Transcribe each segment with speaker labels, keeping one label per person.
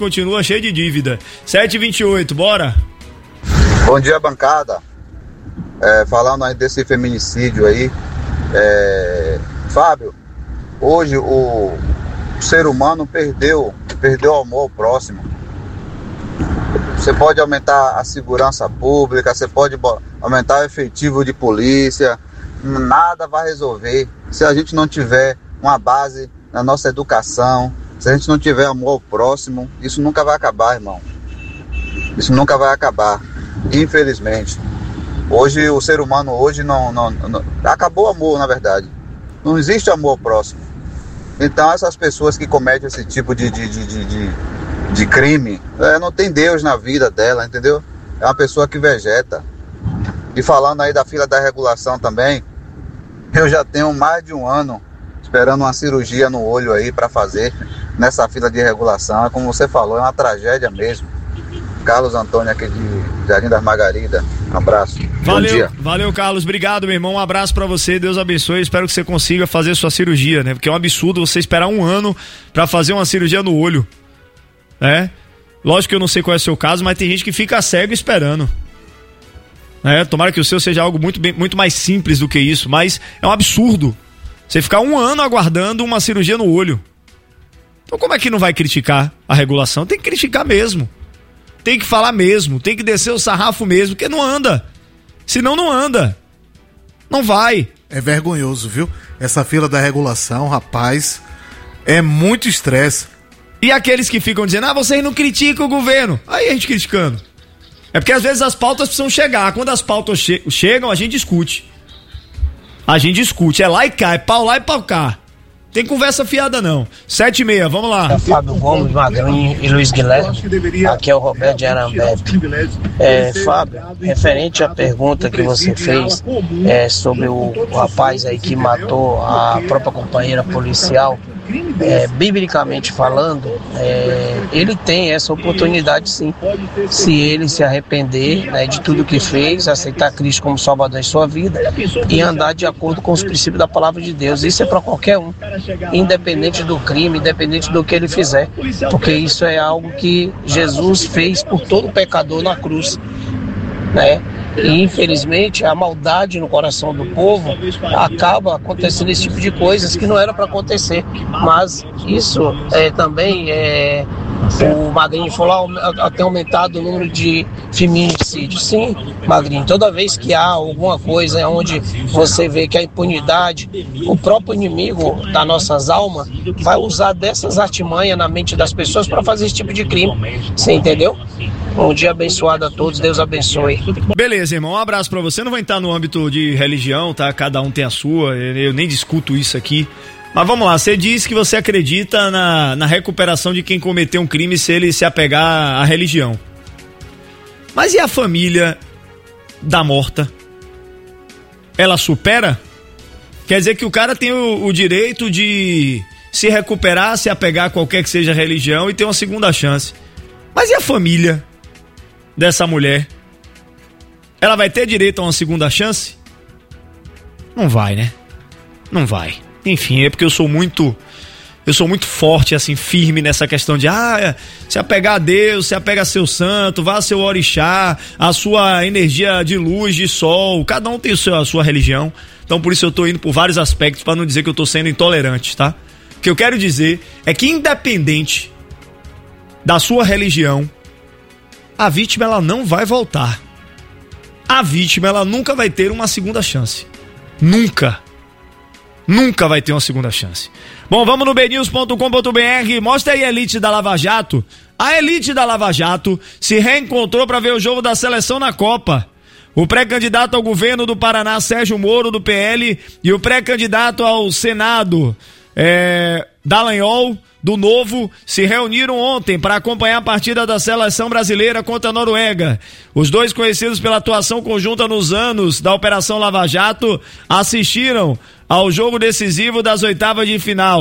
Speaker 1: continua cheio de dívida. 7h28, bora?
Speaker 2: Bom dia, bancada. Falando aí desse feminicídio aí, Fábio, hoje o ser humano perdeu o amor ao próximo. Você pode aumentar a segurança pública, você pode aumentar o efetivo de polícia, nada vai resolver se a gente não tiver uma base na nossa educação, se a gente não tiver amor ao próximo. Isso nunca vai acabar, irmão. Isso nunca vai acabar, infelizmente. Hoje o ser humano não acabou o amor, na verdade. Não existe amor ao próximo. Então essas pessoas que cometem esse tipo de crime, não tem Deus na vida dela, entendeu? É uma pessoa que vegeta. E falando aí da fila da regulação também, eu já tenho mais de um ano esperando uma cirurgia no olho aí para fazer nessa fila de regulação. Como você falou, é uma tragédia mesmo. Carlos Antônio aqui de Jardim das Margaridas. Um abraço.
Speaker 1: Valeu,
Speaker 2: bom dia.
Speaker 1: Valeu, Carlos. Obrigado, meu irmão. Um abraço pra você. Deus abençoe. Espero que você consiga fazer sua cirurgia, né? Porque é um absurdo você esperar um ano pra fazer uma cirurgia no olho. Lógico que eu não sei qual é o seu caso, mas tem gente que fica cego esperando. Tomara que o seu seja algo muito mais simples do que isso, mas é um absurdo você ficar um ano aguardando uma cirurgia no olho. Então como é que não vai criticar a regulação? Tem que criticar mesmo. Tem que falar mesmo, tem que descer o sarrafo mesmo, porque não anda. Senão não anda. Não vai.
Speaker 3: É vergonhoso, viu? Essa fila da regulação, rapaz, é muito estresse.
Speaker 1: E aqueles que ficam dizendo, vocês não criticam o governo. Aí a gente criticando. É porque às vezes as pautas precisam chegar. Quando as pautas chegam, a gente discute. É lá e cá, é pau lá e pau cá. Tem conversa fiada não. 7h30, vamos lá.
Speaker 4: Fábio Gomes, Magrinho e Luiz Guilherme. Aqui é o Roberto de Arambete. Fábio, referente à pergunta que você fez sobre o rapaz aí que matou a própria companheira policial, biblicamente falando, ele tem essa oportunidade sim, se ele se arrepender, de tudo que fez, aceitar Cristo como Salvador em sua vida e andar de acordo com os princípios da palavra de Deus. Isso é para qualquer um, independente do crime, independente do que ele fizer, porque isso é algo que Jesus fez por todo pecador na cruz, E infelizmente a maldade no coração do povo acaba acontecendo esse tipo de coisas que não era para acontecer, mas isso também o Magrinho falou, tem aumentado o número de feminicídios. Sim, Magrinho, toda vez que há alguma coisa onde você vê que a impunidade, o próprio inimigo das nossas almas vai usar dessas artimanhas na mente das pessoas para fazer esse tipo de crime. Você entendeu? Um dia abençoado a todos, Deus abençoe.
Speaker 1: Beleza, irmão, um abraço pra você. Não vou entrar no âmbito de religião, tá? Cada um tem a sua, eu nem discuto isso aqui. Mas vamos lá, você diz que você acredita na recuperação de quem cometeu um crime se ele se apegar à religião. Mas e a família da morta? Ela supera? Quer dizer que o cara tem o direito de se recuperar, se apegar a qualquer que seja a religião e ter uma segunda chance. Mas e a família dessa mulher? Ela vai ter direito a uma segunda chance? Não vai, né? Não vai. Enfim, é porque eu sou muito forte, assim, firme nessa questão de se apegar a Deus, se apega a seu santo, vá a seu orixá, a sua energia de luz, de sol, cada um tem a sua religião. Então por isso eu tô indo por vários aspectos para não dizer que eu tô sendo intolerante, tá? O que eu quero dizer é que independente da sua religião, a vítima ela não vai voltar. A vítima ela nunca vai ter uma segunda chance. Nunca vai ter uma segunda chance. Bom, vamos no bnews.com.br. Mostra aí a elite da Lava Jato. A elite da Lava Jato se reencontrou para ver o jogo da seleção na Copa. O pré-candidato ao governo do Paraná, Sérgio Moro, do PL, e o pré-candidato ao Senado, Dallagnol, do Novo, se reuniram ontem para acompanhar a partida da seleção brasileira contra a Noruega. Os dois, conhecidos pela atuação conjunta nos anos da Operação Lava Jato, assistiram ao jogo decisivo das oitavas de final.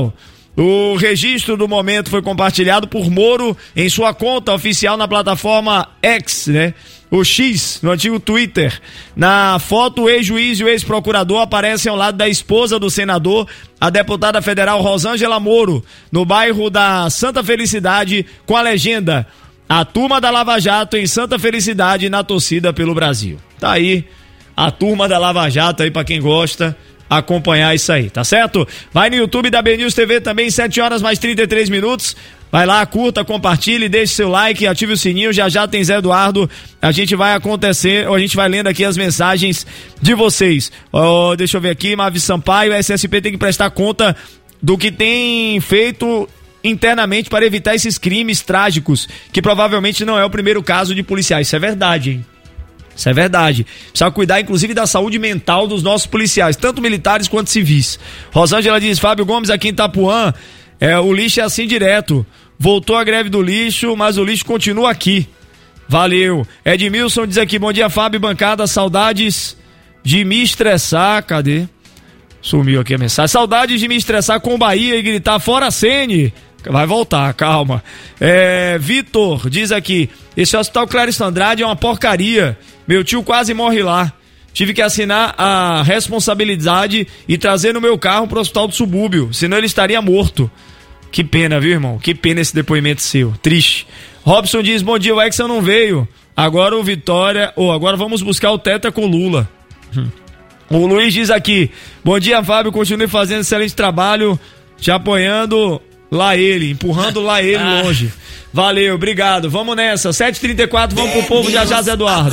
Speaker 1: O registro do momento foi compartilhado por Moro em sua conta oficial na plataforma X, né? O X, no antigo Twitter. Na foto, o ex-juiz e o ex-procurador aparecem ao lado da esposa do senador, a deputada federal Rosângela Moro, no bairro da Santa Felicidade, com a legenda: a turma da Lava Jato em Santa Felicidade na torcida pelo Brasil. Tá aí a turma da Lava Jato aí pra quem gosta acompanhar isso aí, tá certo? Vai no YouTube da BNews TV também, 7h mais 33. Vai lá, curta, compartilhe, deixe seu like, ative o sininho. Já tem Zé Eduardo. A gente vai lendo aqui as mensagens de vocês. Deixa eu ver aqui, Mavi Sampaio, a SSP tem que prestar conta do que tem feito internamente para evitar esses crimes trágicos, que provavelmente não é o primeiro caso de policiais. Isso é verdade, hein? Isso é verdade. Precisa cuidar, inclusive, da saúde mental dos nossos policiais, tanto militares quanto civis. Rosângela diz: Fábio Gomes, aqui em Itapuã, o lixo é assim direto. Voltou a greve do lixo, mas o lixo continua aqui. Valeu. Edmilson diz aqui: bom dia, Fábio, bancada, saudades de me estressar. Cadê? Sumiu aqui a mensagem. Saudades de me estressar com o Bahia e gritar fora Ceni. Vai voltar, calma. Vitor diz aqui: esse hospital Clarice Andrade é uma porcaria. Meu tio quase morre lá. Tive que assinar a responsabilidade e trazer no meu carro pro hospital do subúrbio, senão ele estaria morto. Que pena, viu, irmão? Que pena esse depoimento seu. Triste. Robson diz: bom dia, o Exxon não veio. Agora o Vitória... agora vamos buscar o Teta com Lula. O Luiz diz aqui: bom dia, Fábio, continue fazendo excelente trabalho, te apoiando... empurrando lá ele longe. Valeu, obrigado. Vamos nessa, 7h34, vamos pro povo de Zé Eduardo.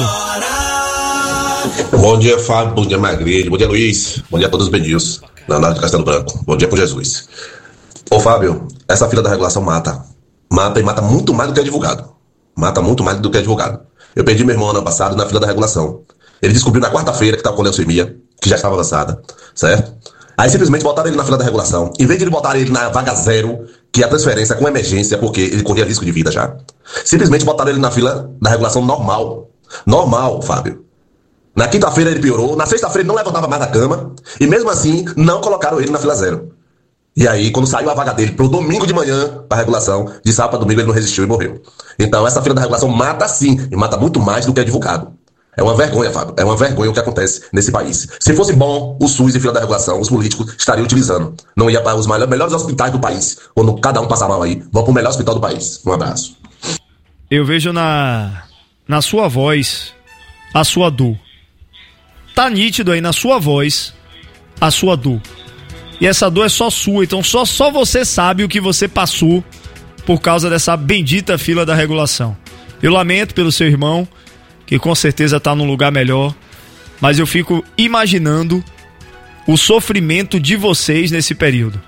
Speaker 5: Bom dia, Fábio, bom dia, Magrilho, bom dia, Luiz, bom dia a todos os bendios na Nada de Castelo Branco, bom dia com Jesus. Ô, Fábio, essa fila da regulação mata e mata muito mais do que advogado. Mata muito mais do que advogado. Eu perdi meu irmão ano passado na fila da regulação. Ele descobriu na quarta-feira que estava com leucemia, que já estava avançada, certo? Aí simplesmente botaram ele na fila da regulação. Em vez de ele botar ele na vaga zero, que é a transferência com emergência, porque ele corria risco de vida já, simplesmente botaram ele na fila da regulação normal. Normal, Fábio. Na quinta-feira ele piorou, na sexta-feira ele não levantava mais da cama, e mesmo assim não colocaram ele na fila zero. E aí, quando saiu a vaga dele pro domingo de manhã, pra regulação, de sábado pra domingo ele não resistiu e morreu. Então essa fila da regulação mata sim, e mata muito mais do que advogado. É uma vergonha, Fábio. É uma vergonha o que acontece nesse país. Se fosse bom, o SUS e fila da regulação, os políticos estariam utilizando. Não ia para os melhores hospitais do país. Quando cada um passar mal aí, vão para o melhor hospital do país. Um abraço.
Speaker 1: Eu vejo na sua voz a sua dor. Tá nítido aí na sua voz a sua dor. E essa dor é só sua. Então só você sabe o que você passou por causa dessa bendita fila da regulação. Eu lamento pelo seu irmão, que com certeza tá num lugar melhor, mas eu fico imaginando o sofrimento de vocês nesse período.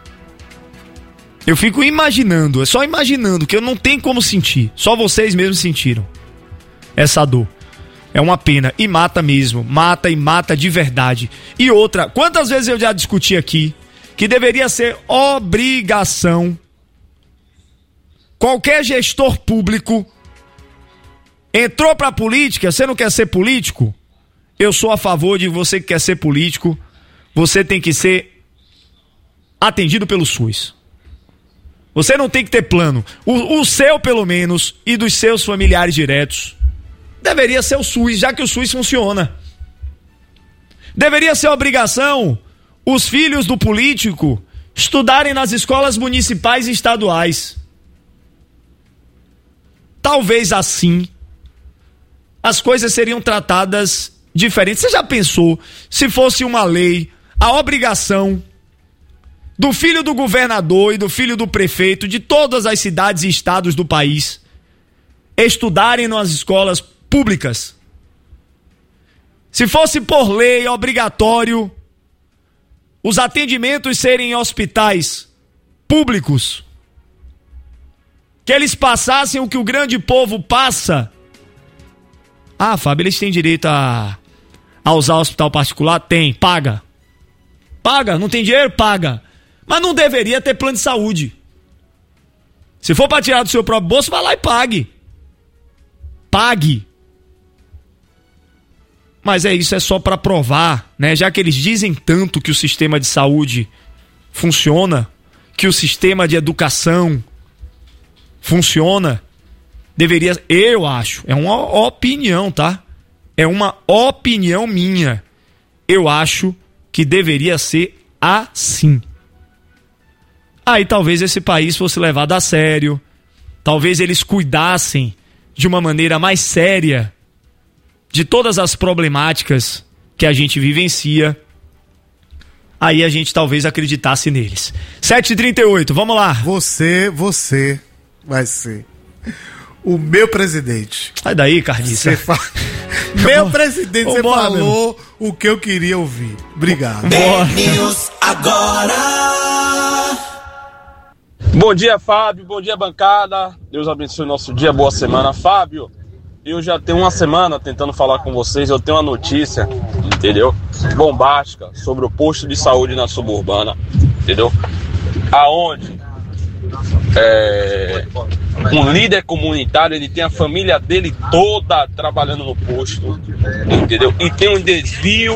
Speaker 1: Eu fico imaginando, só imaginando, que eu não tenho como sentir, só vocês mesmos sentiram essa dor. É uma pena, e mata mesmo, mata e mata de verdade. E outra, quantas vezes eu já discuti aqui que deveria ser obrigação qualquer gestor público. Entrou pra política, você não quer ser político? Eu sou a favor de você que quer ser político, você tem que ser atendido pelo SUS. Você não tem que ter plano. O seu, pelo menos, e dos seus familiares diretos, deveria ser o SUS, já que o SUS funciona. Deveria ser obrigação os filhos do político estudarem nas escolas municipais e estaduais. Talvez assim as coisas seriam tratadas diferentes. Você já pensou se fosse uma lei, a obrigação do filho do governador e do filho do prefeito de todas as cidades e estados do país estudarem nas escolas públicas? Se fosse por lei obrigatório os atendimentos serem em hospitais públicos, que eles passassem o que o grande povo passa. Ah, Fábio, eles têm direito a usar o hospital particular? Tem, paga. Paga, não tem dinheiro? Paga. Mas não deveria ter plano de saúde. Se for para tirar do seu próprio bolso, vai lá e pague. Pague. Mas isso é só para provar, né? Já que eles dizem tanto que o sistema de saúde funciona, que o sistema de educação funciona, eu acho, é uma opinião, tá? É uma opinião minha. Eu acho que deveria ser assim. Aí talvez esse país fosse levado a sério, talvez eles cuidassem de uma maneira mais séria de todas as problemáticas que a gente vivencia. Aí a gente talvez acreditasse neles. 7h38, vamos lá.
Speaker 3: Você vai ser o meu presidente.
Speaker 1: Sai daí, Carniça.
Speaker 3: Meu presidente, você falou o que eu queria ouvir. Obrigado.
Speaker 6: News agora.
Speaker 7: Bom dia, Fábio. Bom dia, bancada. Deus abençoe o nosso dia. Boa semana, Fábio. Eu já tenho uma semana tentando falar com vocês. Eu tenho uma notícia, entendeu? Bombástica sobre o posto de saúde na suburbana, entendeu? Aonde um líder comunitário, ele tem a família dele toda trabalhando no posto, entendeu? E tem um desvio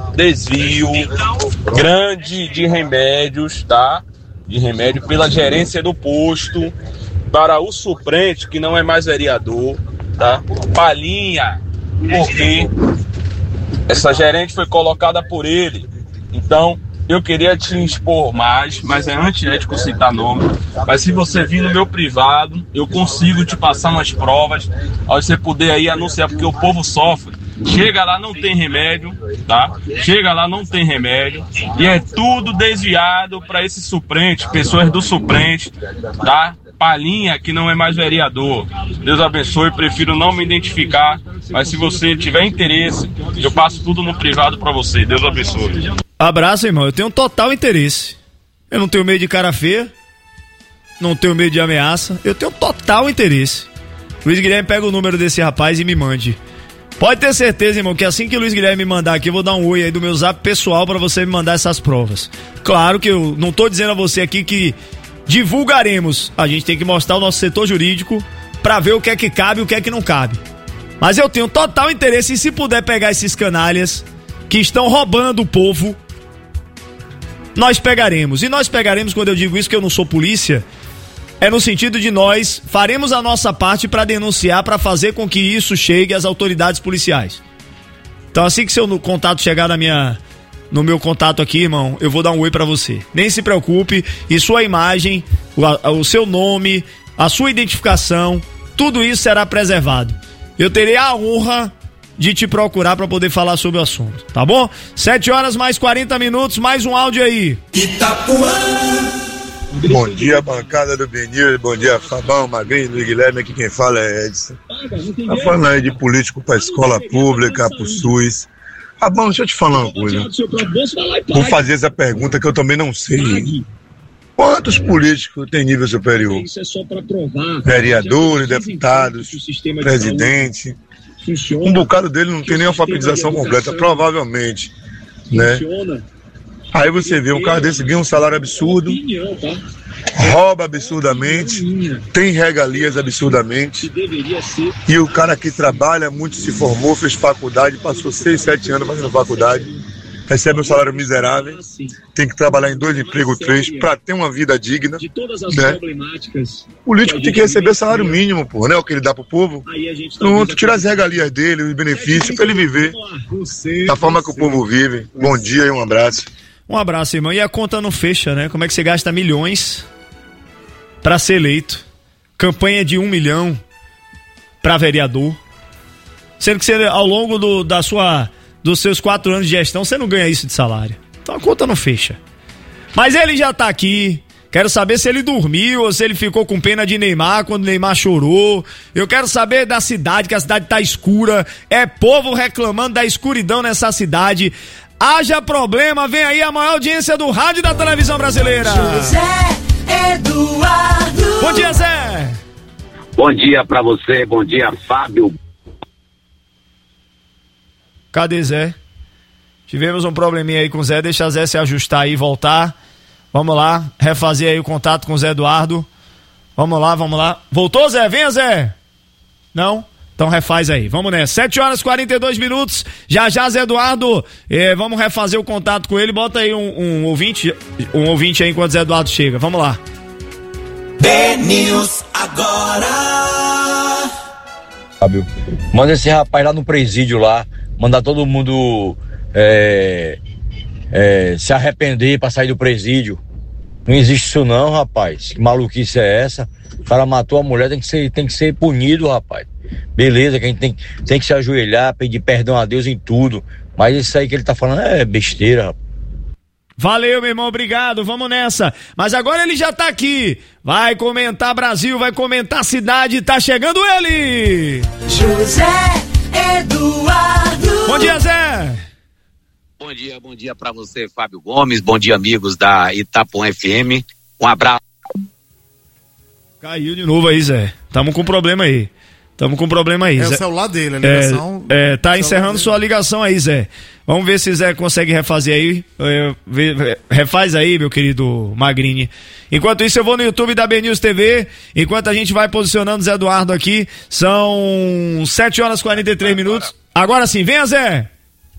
Speaker 7: grande de remédios, tá? De remédio pela gerência do posto para o suplente, que não é mais vereador, tá? Palhinha, porque essa gerente foi colocada por ele. Então, eu queria te expor mais, mas é antiético citar nome. Mas se você vir no meu privado, eu consigo te passar umas provas, aí você poder aí anunciar, porque o povo sofre. Chega lá, não tem remédio, tá? Chega lá, não tem remédio. E é tudo desviado para esse suplente, pessoas do suplente, tá? Palhinha, que não é mais vereador. Deus abençoe, prefiro não me identificar, mas se você tiver interesse, eu passo tudo no privado para você. Deus abençoe.
Speaker 1: Abraço, irmão. Eu tenho total interesse. Eu não tenho medo de cara feia, não tenho medo de ameaça, eu tenho total interesse. Luiz Guilherme pega o número desse rapaz e me mande. Pode ter certeza, irmão, que assim que o Luiz Guilherme me mandar aqui, eu vou dar um oi aí do meu zap pessoal pra você me mandar essas provas. Claro que eu não tô dizendo a você aqui que divulgaremos. A gente tem que mostrar o nosso setor jurídico pra ver o que é que cabe e o que é que não cabe. Mas eu tenho total interesse em, se puder pegar esses canalhas que estão roubando o povo, nós pegaremos. E nós pegaremos, quando eu digo isso, que eu não sou polícia, é no sentido de nós faremos a nossa parte para denunciar, para fazer com que isso chegue às autoridades policiais. Então assim que seu contato chegar no meu contato aqui, irmão, eu vou dar um oi para você. Nem se preocupe, e sua imagem, o seu nome, a sua identificação, tudo isso será preservado. Eu terei a honra de te procurar para poder falar sobre o assunto, tá bom? 7h mais 40 minutos, mais um áudio aí.
Speaker 6: Itapuã.
Speaker 8: Bom dia, bancada do Benil, bom dia, Fabão, Magrinho, Luiz Guilherme, aqui quem fala é Edson. Tá falando aí de político para escola pública, pro SUS. Fabão, deixa eu te falar uma coisa. Vou fazer essa pergunta que eu também não sei. Quantos políticos têm nível superior? Vereadores, deputados, presidente. Um bocado dele não tem nem alfabetização completa, provavelmente, né? Aí você vê um cara desse ganha um salário absurdo, rouba absurdamente, tem regalias absurdamente, e o cara que trabalha muito, se formou, fez faculdade, passou 6, 7 anos fazendo faculdade, recebe um salário miserável, tem que trabalhar em 2 empregos, 3, para ter uma vida digna, né? O político tem que receber salário mínimo, pô, né? O que ele dá pro povo. Pronto, tira as regalias dele, os benefícios, para ele viver da forma que o povo vive. Bom dia e um abraço.
Speaker 1: Um abraço, irmão. E a conta não fecha, né? Como é que você gasta milhões pra ser eleito? Campanha de 1 milhão pra vereador. Sendo que você, ao longo dos seus 4 anos de gestão, você não ganha isso de salário. Então a conta não fecha. Mas ele já tá aqui. Quero saber se ele dormiu ou se ele ficou com pena de Neymar quando Neymar chorou. Eu quero saber da cidade, que a cidade tá escura. É povo reclamando da escuridão nessa cidade. Haja problema, vem aí a maior audiência do rádio e da televisão brasileira.
Speaker 6: José Eduardo.
Speaker 1: Bom dia, Zé.
Speaker 9: Bom dia pra você, bom dia, Fábio.
Speaker 1: Cadê Zé? Tivemos um probleminha aí com o Zé, deixa Zé se ajustar aí e voltar. Vamos lá, refazer aí o contato com o Zé Eduardo. Vamos lá. Voltou, Zé? Venha, Zé. Não? Então refaz aí, vamos nessa. 7h42, já Zé Eduardo, vamos refazer o contato com ele, bota aí um ouvinte aí enquanto Zé Eduardo chega, vamos lá.
Speaker 6: BNews agora.
Speaker 10: Fábio, manda esse rapaz lá no presídio lá, mandar todo mundo se arrepender pra sair do presídio. Não existe isso não, rapaz. Que maluquice é essa? O cara matou a mulher, tem que ser punido, rapaz. Beleza, que a gente tem que se ajoelhar, pedir perdão a Deus em tudo. Mas isso aí que ele tá falando é besteira, rapaz.
Speaker 1: Valeu, meu irmão, obrigado, vamos nessa. Mas agora ele já tá aqui. Vai comentar Brasil, vai comentar cidade, tá chegando ele!
Speaker 6: José Eduardo.
Speaker 1: Bom dia, Zé!
Speaker 9: Bom dia pra você, Fábio Gomes. Bom dia, amigos da Itapuã FM. Um abraço.
Speaker 1: Caiu de novo aí, Zé. Tamo com problema aí.
Speaker 3: É
Speaker 1: Zé.
Speaker 3: o celular dele, a ligação.
Speaker 1: Tá encerrando sua ligação aí, Zé. Vamos ver se Zé consegue refazer aí. Refaz aí, meu querido Magrini. Enquanto isso, eu vou no YouTube da BNews TV. Enquanto a gente vai posicionando Zé Eduardo aqui. São 7h43. Agora sim, venha, Zé.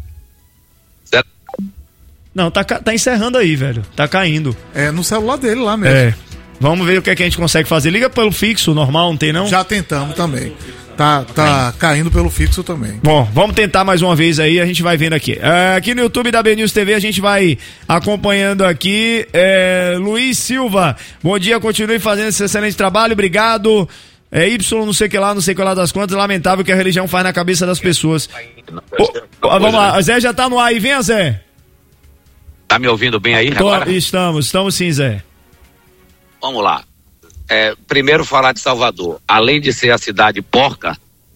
Speaker 1: Não, tá encerrando aí, velho. Tá caindo.
Speaker 3: É no celular dele lá mesmo.
Speaker 1: Vamos ver o que a gente consegue fazer. Liga pelo fixo, normal, não tem não?
Speaker 3: Já tentamos também. Tá caindo pelo fixo também.
Speaker 1: Bom, vamos tentar mais uma vez aí, a gente vai vendo aqui. Aqui no YouTube da BNews TV a gente vai acompanhando aqui. Luiz Silva, bom dia, continue fazendo esse excelente trabalho, obrigado. Y, não sei o que lá das contas, lamentável que a religião faz na cabeça das pessoas. Vamos lá, Zé já tá no ar aí, vem, Zé.
Speaker 9: Tá me ouvindo bem aí agora?
Speaker 1: Estamos sim, Zé.
Speaker 9: Vamos lá. Primeiro falar de Salvador. Além de ser a cidade porca,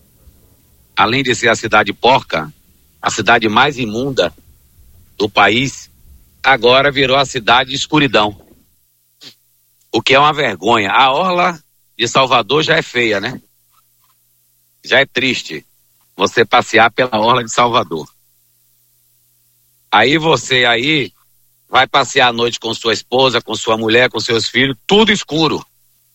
Speaker 9: a cidade mais imunda do país, agora virou a cidade de escuridão. O que é uma vergonha. A orla de Salvador já é feia, né? Já é triste você passear pela orla de Salvador. Aí você vai passear à noite com sua esposa, com sua mulher, com seus filhos, tudo escuro.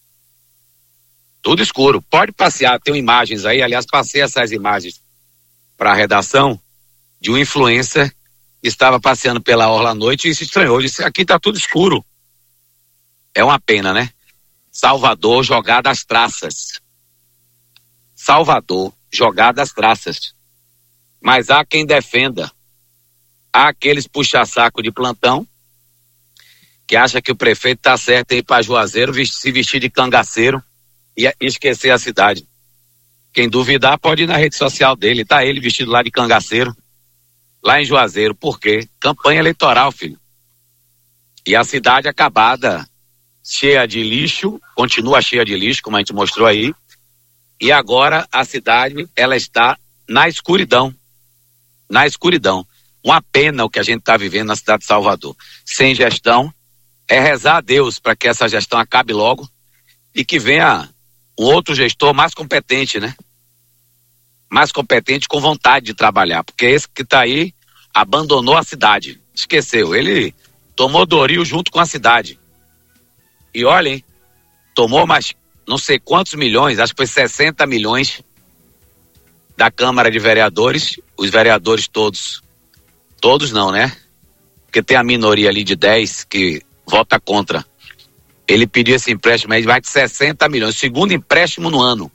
Speaker 9: Tudo escuro. Pode passear, tem imagens aí, aliás, passei essas imagens para a redação de um influencer que estava passeando pela orla à noite e se estranhou, disse, aqui tá tudo escuro. É uma pena, né? Salvador jogada às traças. Salvador jogada às traças. Mas há quem defenda. Há aqueles puxa-saco de plantão que acha que o prefeito tá certo em ir para Juazeiro, se vestir de cangaceiro e esquecer a cidade. Quem duvidar pode ir na rede social dele, tá ele vestido lá de cangaceiro, lá em Juazeiro. Por quê? Campanha eleitoral, filho. E a cidade acabada, cheia de lixo, continua cheia de lixo, como a gente mostrou aí, e agora a cidade, ela está na escuridão. Na escuridão. Uma pena o que a gente está vivendo na cidade de Salvador. Sem gestão, é rezar a Deus para que essa gestão acabe logo e que venha um outro gestor mais competente, né? Mais competente, com vontade de trabalhar, porque esse que está aí abandonou a cidade, esqueceu, ele tomou Doril junto com a cidade. E olhem, tomou mais não sei quantos milhões, acho que foi 60 milhões da Câmara de Vereadores, os vereadores todos não, né? Porque tem a minoria ali de 10 que vota contra. Ele pediu esse empréstimo aí de mais de 60 milhões, segundo empréstimo no ano,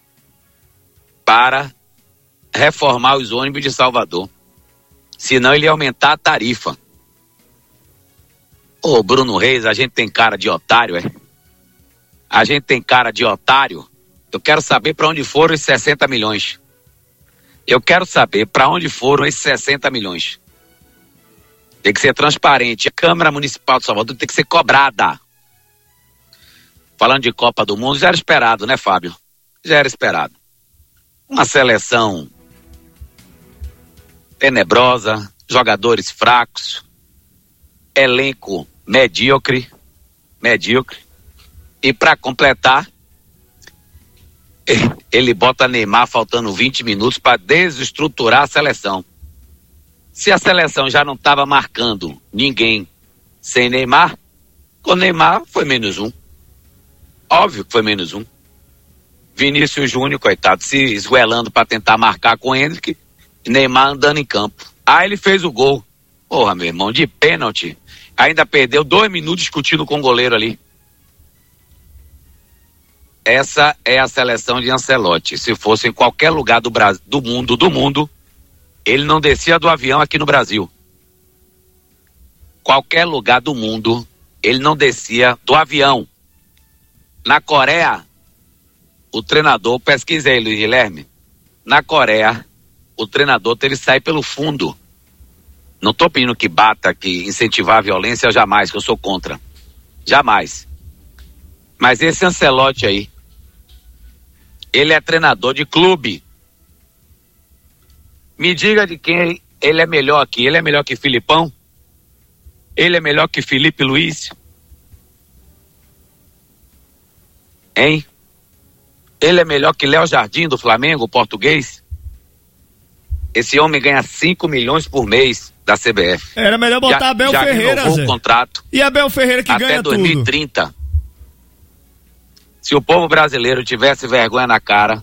Speaker 9: para reformar os ônibus de Salvador. Senão ele ia aumentar a tarifa. Ô, Bruno Reis, a gente tem cara de otário, é? A gente tem cara de otário. Eu quero saber para onde foram esses 60 milhões. Eu quero saber para onde foram esses 60 milhões. Tem que ser transparente. A Câmara Municipal de Salvador tem que ser cobrada. Falando de Copa do Mundo, já era esperado, né, Fábio? Já era esperado. Uma seleção tenebrosa, jogadores fracos, elenco medíocre. E para completar, ele bota Neymar faltando 20 minutos para desestruturar a seleção. Se a seleção já não estava marcando ninguém sem Neymar, com Neymar foi -1. Óbvio que foi -1. Vinícius Júnior, coitado, se esguelando para tentar marcar com o Endrick, Neymar andando em campo. Aí ele fez o gol. Porra, meu irmão, de pênalti. Ainda perdeu 2 minutos discutindo com o goleiro ali. Essa é a seleção de Ancelotti. Se fosse em qualquer lugar do Brasil, do mundo, ele não descia do avião aqui no Brasil. Qualquer lugar do mundo, ele não descia do avião. Na Coreia, o treinador, pesquisei, Luiz Guilherme, na Coreia, o treinador teve que sair pelo fundo. Não estou pedindo que bata, que incentivar a violência, jamais, que eu sou contra. Jamais. Mas esse Ancelotti aí, ele é treinador de clube. Me diga de quem ele é melhor aqui. Ele é melhor que Filipão? Ele é melhor que Felipe Luiz? Hein? Ele é melhor que Léo Jardim do Flamengo, o português? Esse homem ganha 5 milhões por mês da CBF.
Speaker 1: Era melhor botar Abel Ferreira, Zé.
Speaker 9: O contrato.
Speaker 1: E Abel Ferreira que ganha tudo.
Speaker 9: Até 2030. Se o povo brasileiro tivesse vergonha na cara,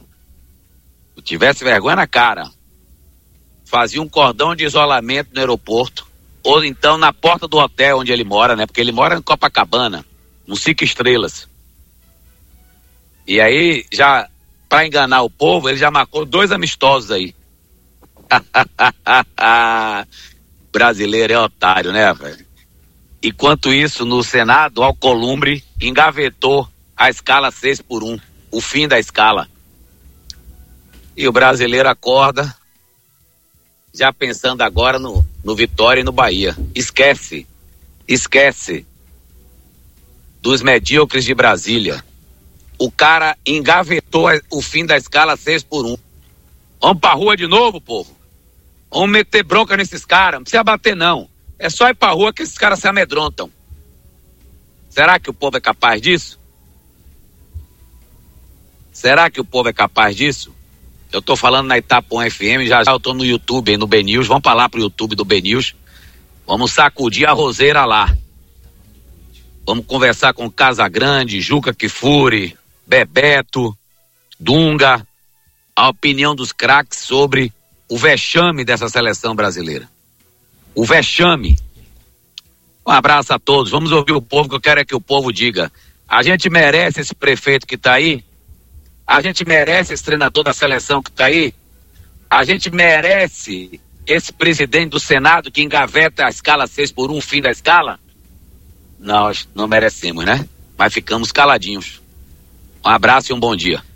Speaker 9: fazia um cordão de isolamento no aeroporto, ou então na porta do hotel onde ele mora, né? Porque ele mora em Copacabana, no 5 estrelas. E aí, já, pra enganar o povo, ele já marcou 2 amistosos aí. Brasileiro é otário, né, velho? Enquanto isso, no Senado, o Alcolumbre engavetou a escala 6x1, o fim da escala. E o brasileiro acorda, já pensando agora no Vitória e no Bahia. Esquece dos medíocres de Brasília. O cara engavetou o fim da escala 6x1. Vamos pra rua de novo, povo. Vamos meter bronca nesses caras. Não precisa bater, não. É só ir pra rua que esses caras se amedrontam. Será que o povo é capaz disso? Eu tô falando na Itapuã FM, já eu tô no YouTube aí, no BNews. Vamos pra lá pro YouTube do BNews. Vamos sacudir a roseira lá. Vamos conversar com Casagrande, Juca Kfouri, Bebeto, Dunga, a opinião dos craques sobre o vexame dessa seleção brasileira. O vexame. Um abraço a todos. Vamos ouvir o povo, que eu quero é que o povo diga. A gente merece esse prefeito que tá aí? A gente merece esse treinador da seleção que tá aí? A gente merece esse presidente do Senado que engaveta a escala 6x1, o fim da escala? Nós não merecemos, né? Mas ficamos caladinhos. Um abraço e um bom dia.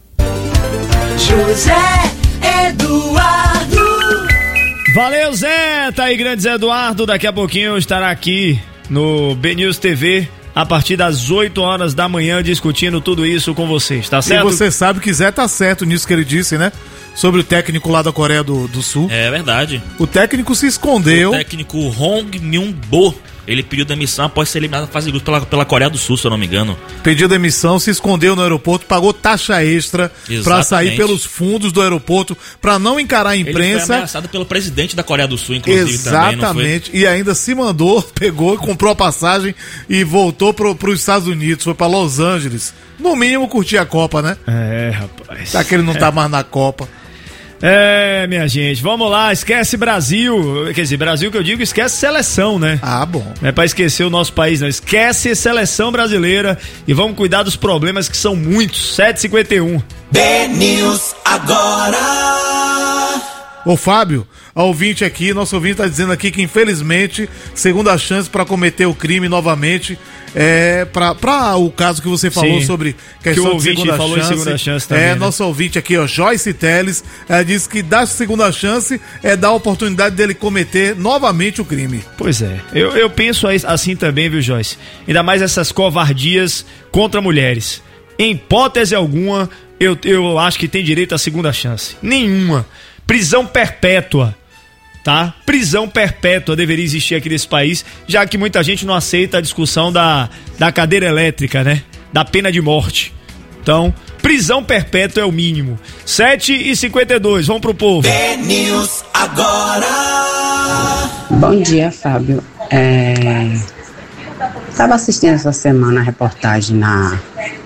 Speaker 6: José Eduardo.
Speaker 1: Valeu, Zé. Tá aí, grande Zé Eduardo. Daqui a pouquinho estará aqui no BNews TV a partir das 8 horas da manhã discutindo tudo isso com vocês, tá certo?
Speaker 3: E você sabe que Zé tá certo nisso que ele disse, né? Sobre o técnico lá da Coreia do Sul.
Speaker 11: É verdade.
Speaker 3: O técnico se escondeu.
Speaker 11: O técnico Hong Myung-bo, ele pediu demissão após ser eliminado na fase de grupos pela Coreia do Sul, se eu não me engano.
Speaker 3: Pediu demissão, se escondeu no aeroporto, pagou taxa extra pra sair pelos fundos do aeroporto, pra não encarar a imprensa.
Speaker 11: Ele foi ameaçado pelo presidente da Coreia do Sul, inclusive.
Speaker 3: Exatamente,
Speaker 11: também, não foi?
Speaker 3: E ainda se mandou, pegou, comprou a passagem e voltou pros Estados Unidos, foi pra Los Angeles. No mínimo curtir a Copa, né?
Speaker 1: É, rapaz.
Speaker 3: Já que ele não tá mais na Copa.
Speaker 1: É, minha gente, vamos lá, esquece Brasil, quer dizer, Brasil que eu digo, esquece seleção, né?
Speaker 3: Ah, bom.
Speaker 1: Não é pra esquecer o nosso país, não, esquece seleção brasileira e vamos cuidar dos problemas que são muitos. 7h51.
Speaker 6: BNews agora.
Speaker 3: Ô Fábio, a ouvinte aqui, nosso ouvinte tá dizendo aqui que infelizmente, segunda chance pra cometer o crime novamente, pra o caso que você falou. Sim, sobre questão de segunda chance também, né? Nosso ouvinte aqui, ó, Joyce Teles, disse que dar segunda chance é dar a oportunidade dele cometer novamente o crime.
Speaker 1: Pois é, eu penso assim também, viu, Joyce? Ainda mais essas covardias contra mulheres. Em hipótese alguma, eu acho que tem direito à segunda chance. Nenhuma. Prisão perpétua, tá? Prisão perpétua deveria existir aqui nesse país, já que muita gente não aceita a discussão da cadeira elétrica, né? Da pena de morte. Então, prisão perpétua é o mínimo. 7h52, vamos pro povo.
Speaker 6: BNews agora.
Speaker 12: Bom dia, Fábio. Tava assistindo essa semana a reportagem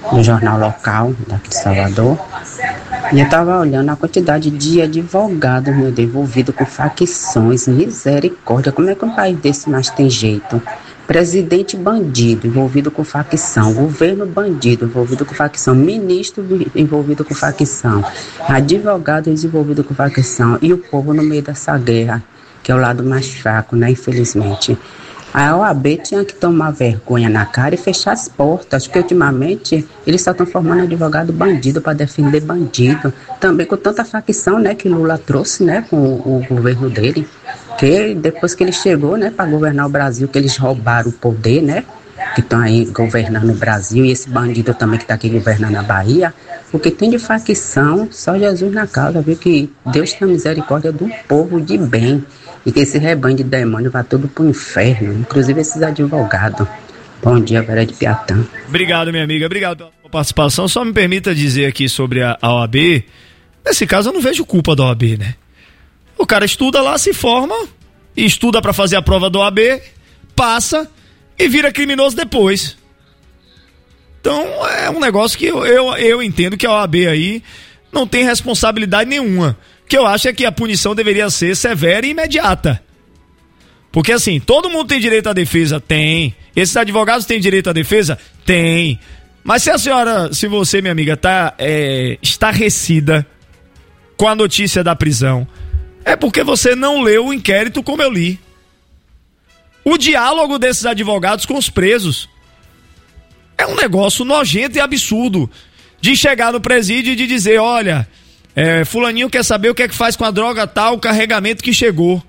Speaker 12: no jornal local daqui de Salvador. E eu estava olhando a quantidade de advogados, meu Deus, envolvidos com facções, misericórdia. Como é que um país desse mais tem jeito? Presidente bandido, envolvido com facção. Governo bandido, envolvido com facção. Ministro envolvido com facção. Advogados envolvidos com facção. E o povo no meio dessa guerra, que é o lado mais fraco, né? Infelizmente. A OAB tinha que tomar vergonha na cara e fechar as portas, porque ultimamente eles só estão formando advogado bandido para defender bandido. Também com tanta facção, né, que Lula trouxe, né, com o governo dele. Que depois que ele chegou, né, para governar o Brasil, que eles roubaram o poder, né, que estão aí governando o Brasil, e esse bandido também que está aqui governando a Bahia. O que tem de facção, só Jesus na causa, viu, que Deus tem misericórdia do povo de bem. E que esse rebanho de demônio vá tudo pro inferno, inclusive esses advogados. Bom dia, Vera de Piatã.
Speaker 1: Obrigado, minha amiga, obrigado pela participação. Só me permita dizer aqui sobre a OAB. Nesse caso eu não vejo culpa da OAB, né? O cara estuda lá, se forma, e estuda pra fazer a prova da OAB, passa e vira criminoso depois. Então é um negócio que eu entendo que a OAB aí não tem responsabilidade nenhuma. O que eu acho é que a punição deveria ser severa e imediata. Porque assim, todo mundo tem direito à defesa? Tem. Esses advogados têm direito à defesa? Tem. Mas se você, minha amiga, tá estarrecida com a notícia da prisão, é porque você não leu o inquérito como eu li. O diálogo desses advogados com os presos é um negócio nojento e absurdo. De chegar no presídio e de dizer, olha, fulaninho quer saber o que é que faz com a droga tal, o carregamento que chegou.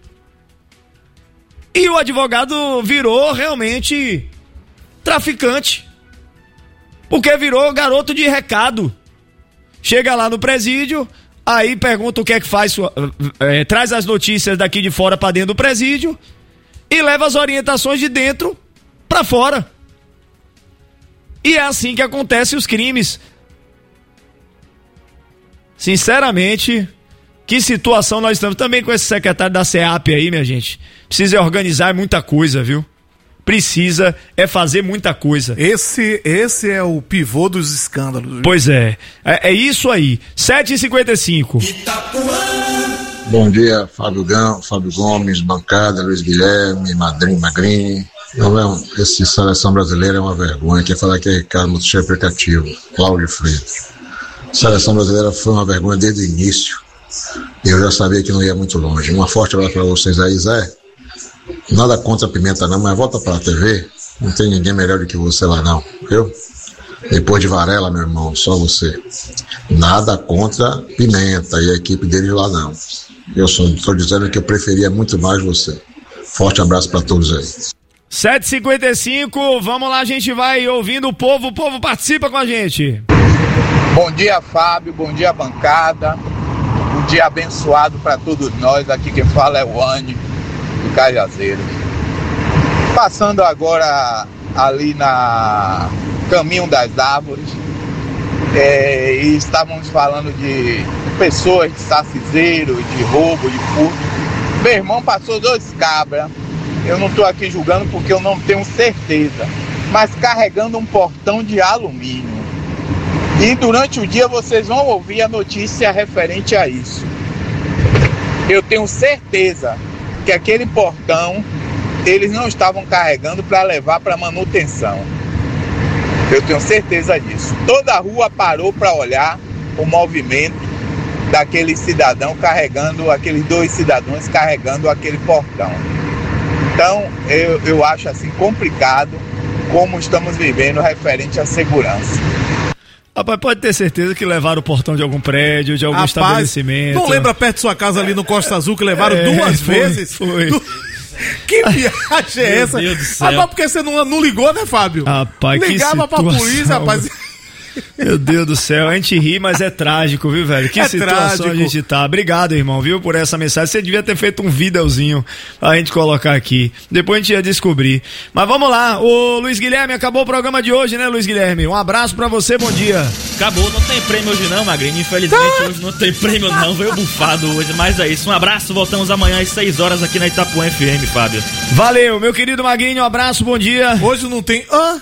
Speaker 1: E o advogado virou realmente traficante. Porque virou garoto de recado. Chega lá no presídio, aí pergunta o que é que faz, traz as notícias daqui de fora pra dentro do presídio e leva as orientações de dentro pra fora. E é assim que acontecem os crimes. Sinceramente, que situação nós estamos. Também com esse secretário da SEAP aí, minha gente. Precisa organizar muita coisa, viu? Precisa fazer muita coisa.
Speaker 3: Esse é o pivô dos escândalos. Viu?
Speaker 1: Pois é. É isso aí. 7h55.
Speaker 13: Bom dia, Fábio Gomes, bancada, Luiz Guilherme, Magrini. Não, essa seleção brasileira é uma vergonha. Quer falar que é Ricardo Multichefe Aplicativo, Cláudio Freire. A seleção brasileira foi uma vergonha desde o início. Eu já sabia que não ia muito longe. Uma forte abraço para vocês aí, Zé. Nada contra a Pimenta não, mas volta para a TV. Não tem ninguém melhor do que você lá não, viu? Depois de Varela, meu irmão, só você. Nada contra Pimenta e a equipe dele lá não. Eu só estou dizendo que eu preferia muito mais você. Forte abraço para todos aí.
Speaker 1: 7h55, vamos lá, a gente vai ouvindo o povo participa com a gente.
Speaker 14: Bom dia, Fábio, bom dia, bancada. Um dia abençoado para todos nós. Aqui quem fala é o Anny, do Cajazeiros. Passando agora ali na Caminho das Árvores, e estávamos falando de pessoas de saciseiro, de roubo, de furto. Meu irmão passou 2 cabras. Eu não estou aqui julgando porque eu não tenho certeza, mas carregando um portão de alumínio. E durante o dia vocês vão ouvir a notícia referente a isso. Eu tenho certeza que aquele portão eles não estavam carregando para levar para manutenção. Eu tenho certeza disso. Toda a rua parou para olhar o movimento daquele cidadão carregando, aqueles 2 cidadãos carregando aquele portão. Então, eu acho assim complicado como estamos vivendo referente à segurança.
Speaker 1: Rapaz, pode ter certeza que levaram o portão de algum prédio, de algum estabelecimento.
Speaker 3: Não lembra perto de sua casa ali no Costa Azul que levaram 2 vezes?
Speaker 1: Foi.
Speaker 3: Que viagem é essa?
Speaker 11: Meu Deus do céu.
Speaker 3: Rapaz, porque você não ligou, né, Fábio?
Speaker 1: Rapaz,
Speaker 3: ligava pra polícia, rapaz.
Speaker 1: Meu Deus do céu, a gente ri, mas é trágico, viu, velho? Que situação trágico. A gente tá. Obrigado, irmão, viu, por essa mensagem. Você devia ter feito um videozinho pra gente colocar aqui. Depois a gente ia descobrir. Mas vamos lá, o Luiz Guilherme, acabou o programa de hoje, né, Luiz Guilherme? Um abraço pra você, bom dia.
Speaker 11: Acabou, não tem prêmio hoje não, Magrinho. Infelizmente hoje não tem prêmio não, veio bufado hoje. Mas é isso, um abraço, voltamos amanhã às 6 horas aqui na Itapuã FM, Fábio.
Speaker 1: Valeu, meu querido Magrinho, um abraço, bom dia.
Speaker 3: Hoje não tem...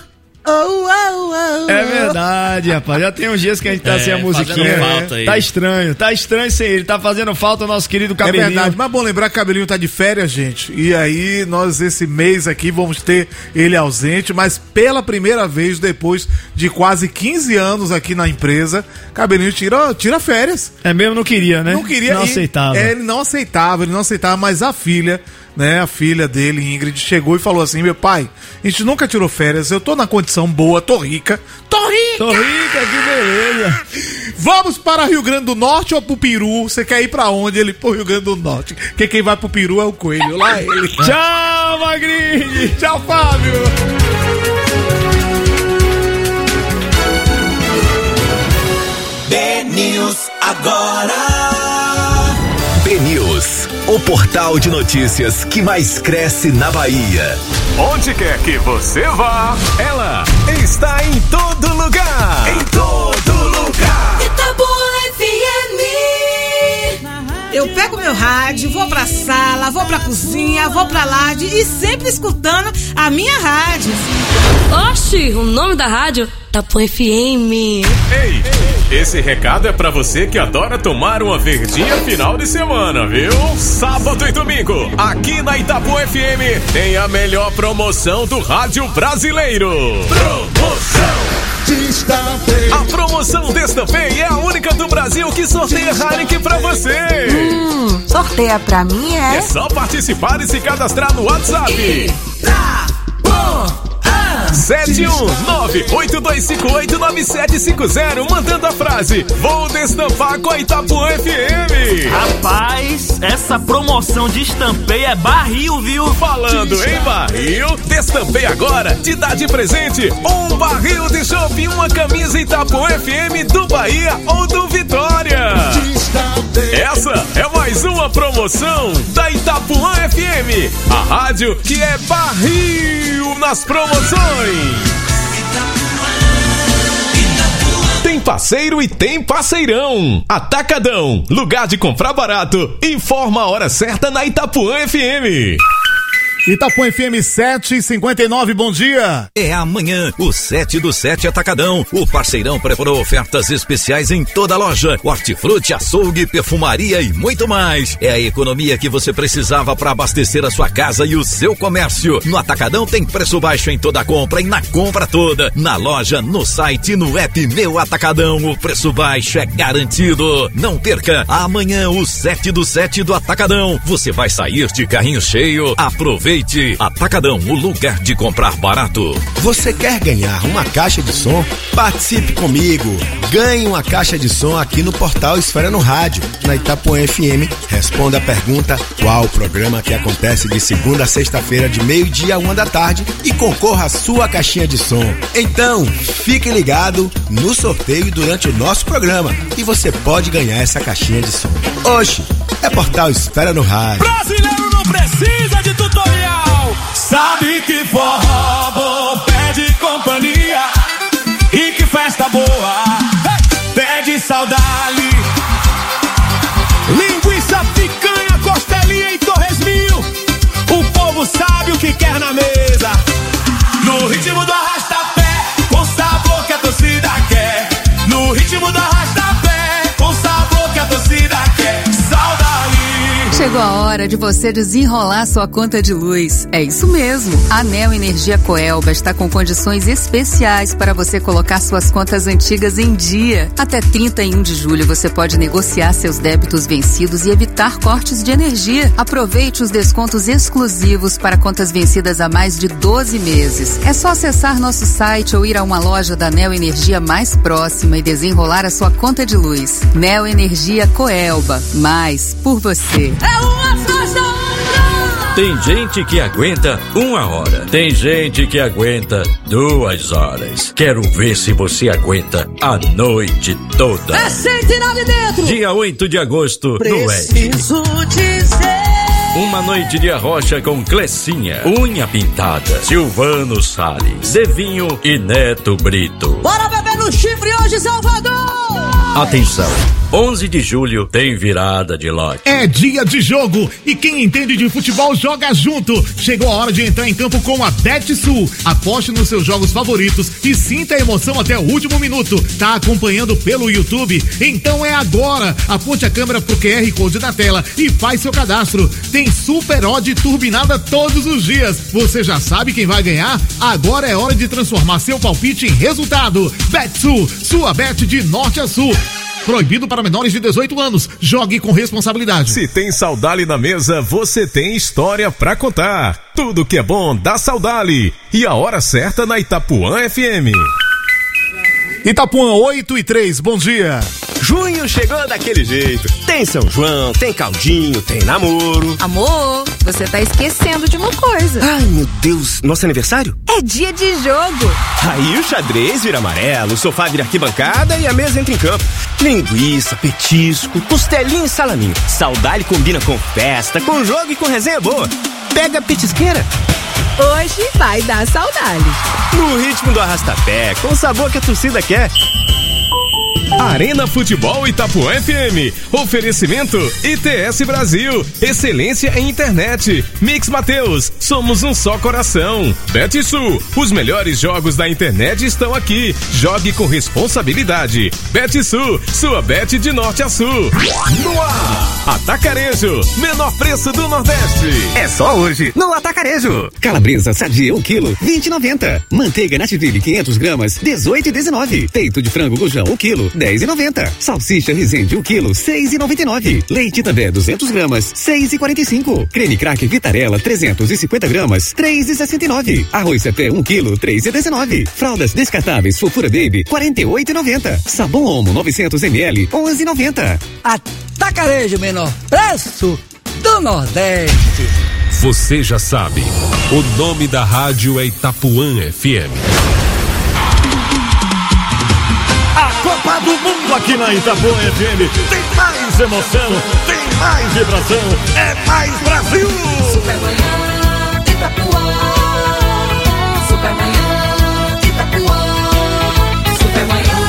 Speaker 1: É verdade, rapaz. Já tem uns dias que a gente tá sem a musiquinha. Tá estranho sem ele. Tá fazendo falta o nosso querido Cabelinho.
Speaker 3: É verdade, mas bom lembrar que o Cabelinho tá de férias, gente. E aí, nós esse mês aqui vamos ter ele ausente, mas pela primeira vez, depois de quase 15 anos aqui na empresa, Cabelinho tira férias.
Speaker 1: É mesmo, não queria, né?
Speaker 3: Não queria.
Speaker 1: Não aceitava.
Speaker 3: Ele não aceitava, mas a filha, né, a filha dele, Ingrid, chegou e falou assim: meu pai, a gente nunca tirou férias, eu tô na condição boa, tô rica, que beleza. Vamos para Rio Grande do Norte ou pro Peru? Você quer ir pra onde? Ele, pro Rio Grande do Norte. Porque quem vai pro Peru é o Coelho, lá ele.
Speaker 1: Tchau, Magrini.
Speaker 3: Tchau, Fábio.
Speaker 6: BNews agora.
Speaker 15: BNews, o portal de notícias que mais cresce na Bahia.
Speaker 16: Onde quer que você vá, ela está em todo lugar.
Speaker 6: Em todo lugar. Itapuã FM.
Speaker 17: Eu pego meu rádio, vou pra sala, vou pra cozinha, vou pra laje e sempre escutando a minha rádio.
Speaker 18: Oxi, o nome da rádio? Itapuã FM.
Speaker 16: Ei, esse recado é pra você que adora tomar uma verdinha final de semana, viu? Sábado e domingo, aqui na Itapuã FM, tem a melhor promoção do rádio brasileiro. Promoção Destampei. A promoção Destampei é a única do Brasil que sorteia Heineken pra você.
Speaker 19: Sorteia pra mim, é?
Speaker 16: É só participar e se cadastrar no WhatsApp. 719-8258-9750, mandando a frase: vou destampar com a Itapuã FM.
Speaker 11: Rapaz, essa promoção de Destampei é barril, viu?
Speaker 16: Falando em barril, Destampei agora te dá de presente um barril de chopp e uma camisa Itapuã FM do Bahia ou do Vitória. Essa é mais uma promoção da Itapuã FM, a rádio que é barril nas promoções. Tem parceiro e tem parceirão. Atacadão, lugar de comprar barato. Informa a hora certa na Itapuã FM.
Speaker 3: Itapuã FM 7h59, bom dia.
Speaker 15: É amanhã, o 7 do 7 Atacadão. O parceirão preparou ofertas especiais em toda a loja. Hortifruti, açougue, perfumaria e muito mais. É a economia que você precisava para abastecer a sua casa e o seu comércio. No Atacadão tem preço baixo em toda a compra e na compra toda. Na loja, no site e no app Meu Atacadão, o preço baixo é garantido. Não perca, amanhã o 7 do 7 do Atacadão. Você vai sair de carrinho cheio. Aproveite. Atacadão, o lugar de comprar barato.
Speaker 20: Você quer ganhar uma caixa de som? Participe comigo. Ganhe uma caixa de som aqui no portal Esfera no Rádio, na Itapuã FM. Responda a pergunta: qual o programa que acontece de segunda a sexta-feira de 12h a 1h e concorra à sua caixinha de som. Então, fique ligado no sorteio durante o nosso programa e você pode ganhar essa caixinha de som. Oxe, é portal Esfera no Rádio.
Speaker 6: Brasileiro não precisa de tutorial. Sabe que forró bom pede companhia e que festa boa pede saudade. Linguiça, picanha, costelinha e torresminho. O povo sabe o que quer na mesa. No ritmo do arrasta-pé, com sabor que a torcida quer. No ritmo do arrasta-pé, com sabor que a torcida quer. Saudade.
Speaker 19: Chegou a hora de você desenrolar sua conta de luz. É isso mesmo. A Neo Energia Coelba está com condições especiais para você colocar suas contas antigas em dia. Até 31 de julho você pode negociar seus débitos vencidos e evitar cortes de energia. Aproveite os descontos exclusivos para contas vencidas há mais de 12 meses. É só acessar nosso site ou ir a uma loja da Neo Energia mais próxima e desenrolar a sua conta de luz. Neo Energia Coelba. Mais por você.
Speaker 6: É uma festa outra!
Speaker 15: Tem gente que aguenta 1 hora. Tem gente que aguenta 2 horas. Quero ver se você aguenta a noite toda.
Speaker 6: É sentinela de dentro!
Speaker 15: Dia 8 de agosto, no Ed.
Speaker 6: Preciso dizer.
Speaker 15: Uma noite de arrocha com Clecinha, Unha Pintada, Silvano Salles, Zevinho e Neto Brito.
Speaker 6: Bora beber no chifre hoje, Salvador!
Speaker 15: Atenção!
Speaker 21: 11 de julho tem virada de lote.
Speaker 22: É dia de jogo e quem entende de futebol joga junto. Chegou a hora de entrar em campo com a BetSul. Aposte nos seus jogos favoritos e sinta a emoção até o último minuto. Tá acompanhando pelo YouTube? Então é agora. Aponte a câmera pro QR Code na tela e faz seu cadastro. Tem super odd turbinada todos os dias. Você já sabe quem vai ganhar? Agora é hora de transformar seu palpite em resultado. BetSul, sua bet de norte a sul. Proibido para menores de 18 anos. Jogue com responsabilidade.
Speaker 16: Se tem Saudali na mesa, você tem história pra contar. Tudo que é bom dá Saudali. E a hora certa na Itapuã FM.
Speaker 22: Itapuã 8:03, bom dia.
Speaker 23: Junho chegou daquele jeito. Tem São João, tem caldinho, tem namoro.
Speaker 24: Amor, você tá esquecendo de uma coisa.
Speaker 23: Ai, meu Deus, nosso aniversário?
Speaker 24: É dia de jogo.
Speaker 23: Aí o xadrez vira amarelo, o sofá vira arquibancada e a mesa entra em campo. Linguiça, petisco, costelinha e salaminho. Saudali combina com festa, com jogo e com resenha boa. Pega a petisqueira.
Speaker 24: Hoje vai dar Saudali.
Speaker 23: No ritmo do arrastapé, com o sabor que a torcida quer.
Speaker 16: Arena Futebol Itapuã FM. Oferecimento ITS Brasil. Excelência em internet. Mix Mateus. Somos um só coração. BetSul. Os melhores jogos da internet estão aqui. Jogue com responsabilidade. BetSul. Sua bet de norte a sul. No ar. Atacarejo. Menor preço do Nordeste.
Speaker 23: É só hoje no Atacarejo.
Speaker 25: Calabresa sadia 1 kg, 20,90. Manteiga Nativille 500 gramas, 18,19. Peito de frango gojão 1 kg, 10,90. Salsicha Resende 1 kg, 6,99. Leite També 200 gramas, 6,45. Creme craque Vitarella 350 gramas, 3,69. Arroz Cepé 1 kg, 3,19. Fraldas descartáveis Fofura Baby 48,90. Sabão Omo 900 ml, 11,90.
Speaker 26: Atacarejo, menor preço do Nordeste.
Speaker 16: Você já sabe, o nome da rádio é Itapuã FM.
Speaker 22: A Copa do Mundo aqui na Itapuã FM. Tem mais emoção, tem mais vibração, é mais Brasil.
Speaker 6: Supermanhã Itapuã. Supermanhã Itapuã. Supermanhã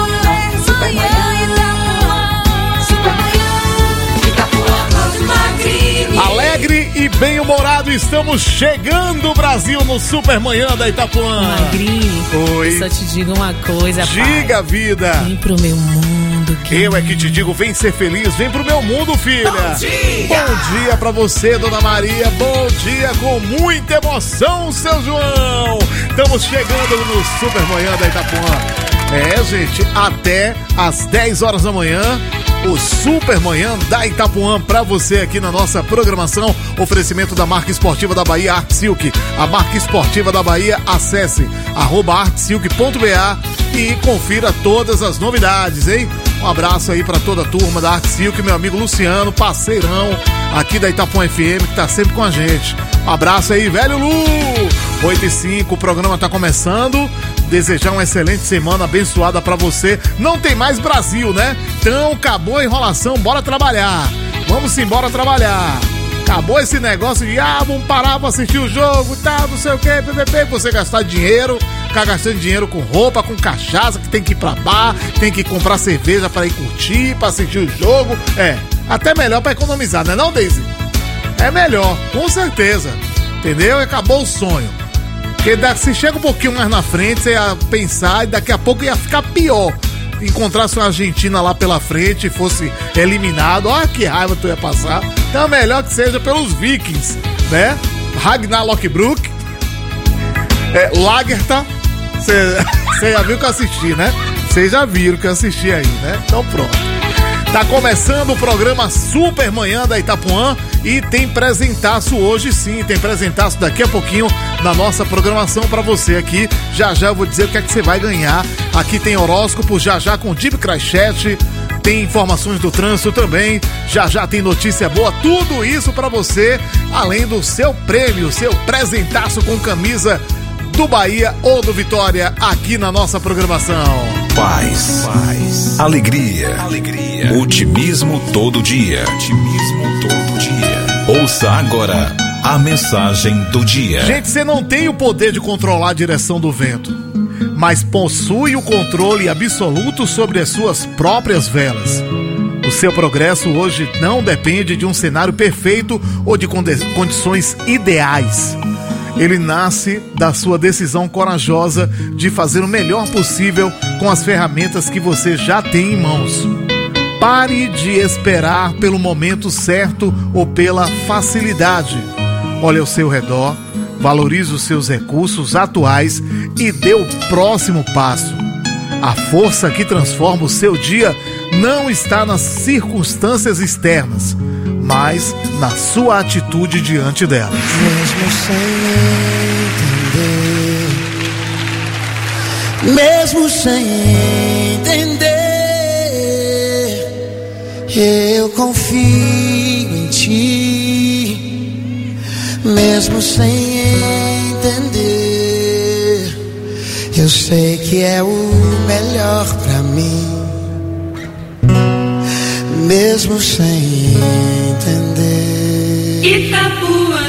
Speaker 6: Itapuã.
Speaker 22: Alegre e bem-humorado, estamos chegando, Brasil, no Supermanhã da Itapuã.
Speaker 17: Magrini,
Speaker 22: oi.
Speaker 17: Eu só te digo uma coisa,
Speaker 22: diga,
Speaker 17: pai.
Speaker 22: Vida.
Speaker 17: Vem pro meu mundo.
Speaker 22: Eu é que te digo, vem ser feliz, vem pro meu mundo, filha.
Speaker 6: Bom dia.
Speaker 22: Bom dia pra você, Dona Maria. Bom dia com muita emoção, seu João. Estamos chegando no Supermanhã da Itapuã. Gente, até às 10 horas da manhã, o Supermanhã da Itapuã pra você aqui na nossa programação. Oferecimento da marca esportiva da Bahia, Art Silk. A marca esportiva da Bahia, acesse @artsilk.ba e confira todas as novidades, hein? Um abraço aí pra toda a turma da Art Silk, meu amigo Luciano, parceirão aqui da Itapuã FM, que tá sempre com a gente. Um abraço aí, velho Lu! 8h05, o programa tá começando. Desejar uma excelente semana abençoada pra você. Não tem mais Brasil, né? Então acabou a enrolação, bora trabalhar. Vamos embora trabalhar. Acabou esse negócio de vamos parar pra assistir o jogo e tal, não sei o que, PPP. Você gastar dinheiro, ficar gastando dinheiro com roupa, com cachaça, que tem que ir pra bar, tem que comprar cerveja pra ir curtir, pra assistir o jogo. Até melhor pra economizar, não é não, Daisy? É melhor, com certeza. Entendeu? Acabou o sonho. Porque se chega um pouquinho mais na frente, você ia pensar e daqui a pouco ia ficar pior. Encontrasse uma Argentina lá pela frente e fosse eliminado, olha que raiva tu ia passar. Então é melhor que seja pelos Vikings, né? Ragnar Lothbrok, Lagertha, você já viu que eu assisti, né? Vocês já viram que eu assisti aí, né? Então pronto. Tá começando o programa Supermanhã da Itapuã e tem presentaço hoje sim, tem presentaço daqui a pouquinho na nossa programação pra você aqui. Já já eu vou dizer o que é que você vai ganhar. Aqui tem horóscopo, já já com Deep Crashete, tem informações do trânsito também, já já tem notícia boa, tudo isso pra você, além do seu prêmio, seu presentaço com camisa do Bahia ou do Vitória aqui na nossa programação.
Speaker 15: Paz. Alegria. Otimismo todo dia. Ouça agora a mensagem do dia.
Speaker 22: Gente, você não tem o poder de controlar a direção do vento, mas possui o controle absoluto sobre as suas próprias velas. O seu progresso hoje não depende de um cenário perfeito ou de condições ideais. Ele nasce da sua decisão corajosa de fazer o melhor possível com as ferramentas que você já tem em mãos. Pare de esperar pelo momento certo ou pela facilidade. Olhe ao seu redor, valorize os seus recursos atuais e dê o próximo passo. A força que transforma o seu dia não está nas circunstâncias externas, mas na sua atitude diante delas.
Speaker 2: Mesmo sem entender, eu confio em ti. Mesmo sem entender, eu sei que é o melhor pra mim. Mesmo sem entender,
Speaker 6: Itapuã.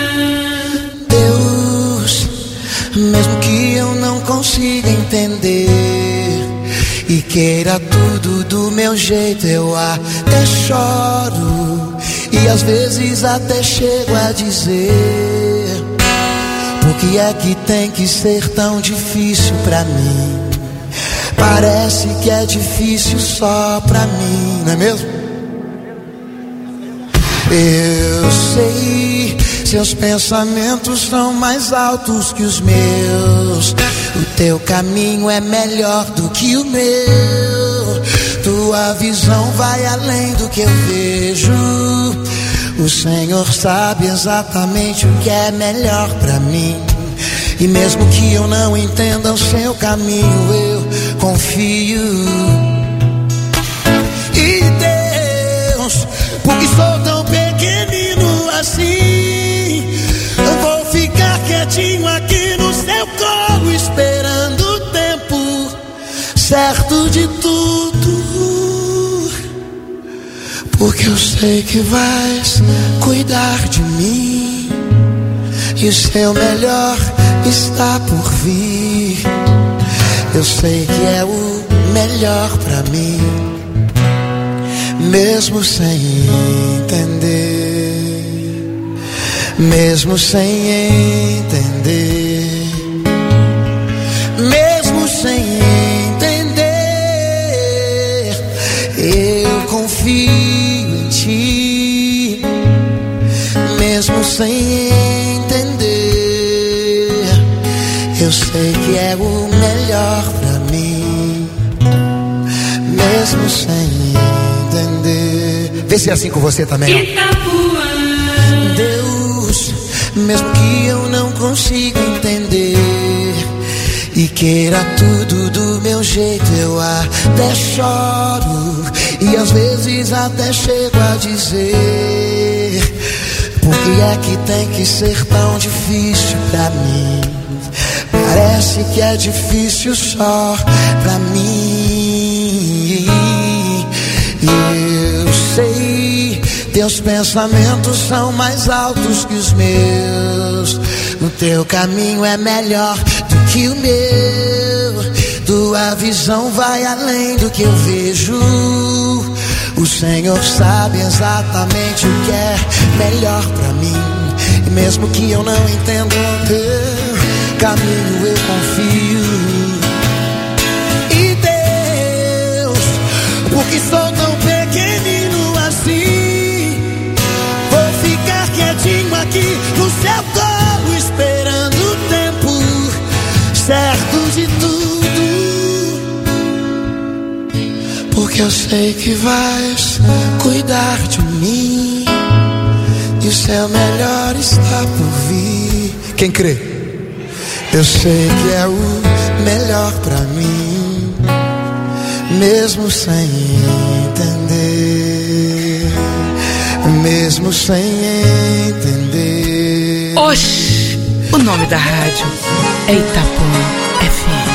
Speaker 2: Deus, mesmo que eu não consiga entender e queira tudo do meu jeito, eu até choro e às vezes até chego a dizer: por que é que tem que ser tão difícil pra mim? Parece que é difícil só pra mim, não é mesmo? Eu sei, seus pensamentos são mais altos que os meus. O teu caminho é melhor do que o meu. Tua visão vai além do que eu vejo. O Senhor sabe exatamente o que é melhor pra mim. E mesmo que eu não entenda o seu caminho, eu confio. E Deus, porque sou tão pequenino assim, eu vou ficar quietinho aqui no seu colo, esperando o tempo certo de tudo. Porque eu sei que vais cuidar de mim e o seu melhor está por vir. Eu sei que é o melhor pra mim, mesmo sem entender. Mesmo sem entender. Mesmo sem entender, eu confio em ti. Mesmo sem entender, eu sei que é o melhor pra mim. Mesmo sem entender. Vê se é assim com você também. Deus, mesmo que eu não consiga entender e queira tudo do meu jeito, eu até choro e às vezes até chego a dizer: por que é que tem que ser tão difícil pra mim? Parece que é difícil só pra mim. E eu sei, teus pensamentos são mais altos que os meus. O teu caminho é melhor do que o meu. Tua visão vai além do que eu vejo. O Senhor sabe exatamente o que é melhor pra mim. E mesmo que eu não entenda o teu caminho, eu confio. E Deus, porque sou tão pequenino assim, vou ficar quietinho aqui no seu colo, esperando o tempo certo de tudo. Porque eu sei que vais cuidar de mim e o seu melhor está por vir. Quem crê? Eu sei que é o melhor pra mim, mesmo sem entender. Mesmo sem entender.
Speaker 24: Oxi, o nome da rádio é Itapuã FM.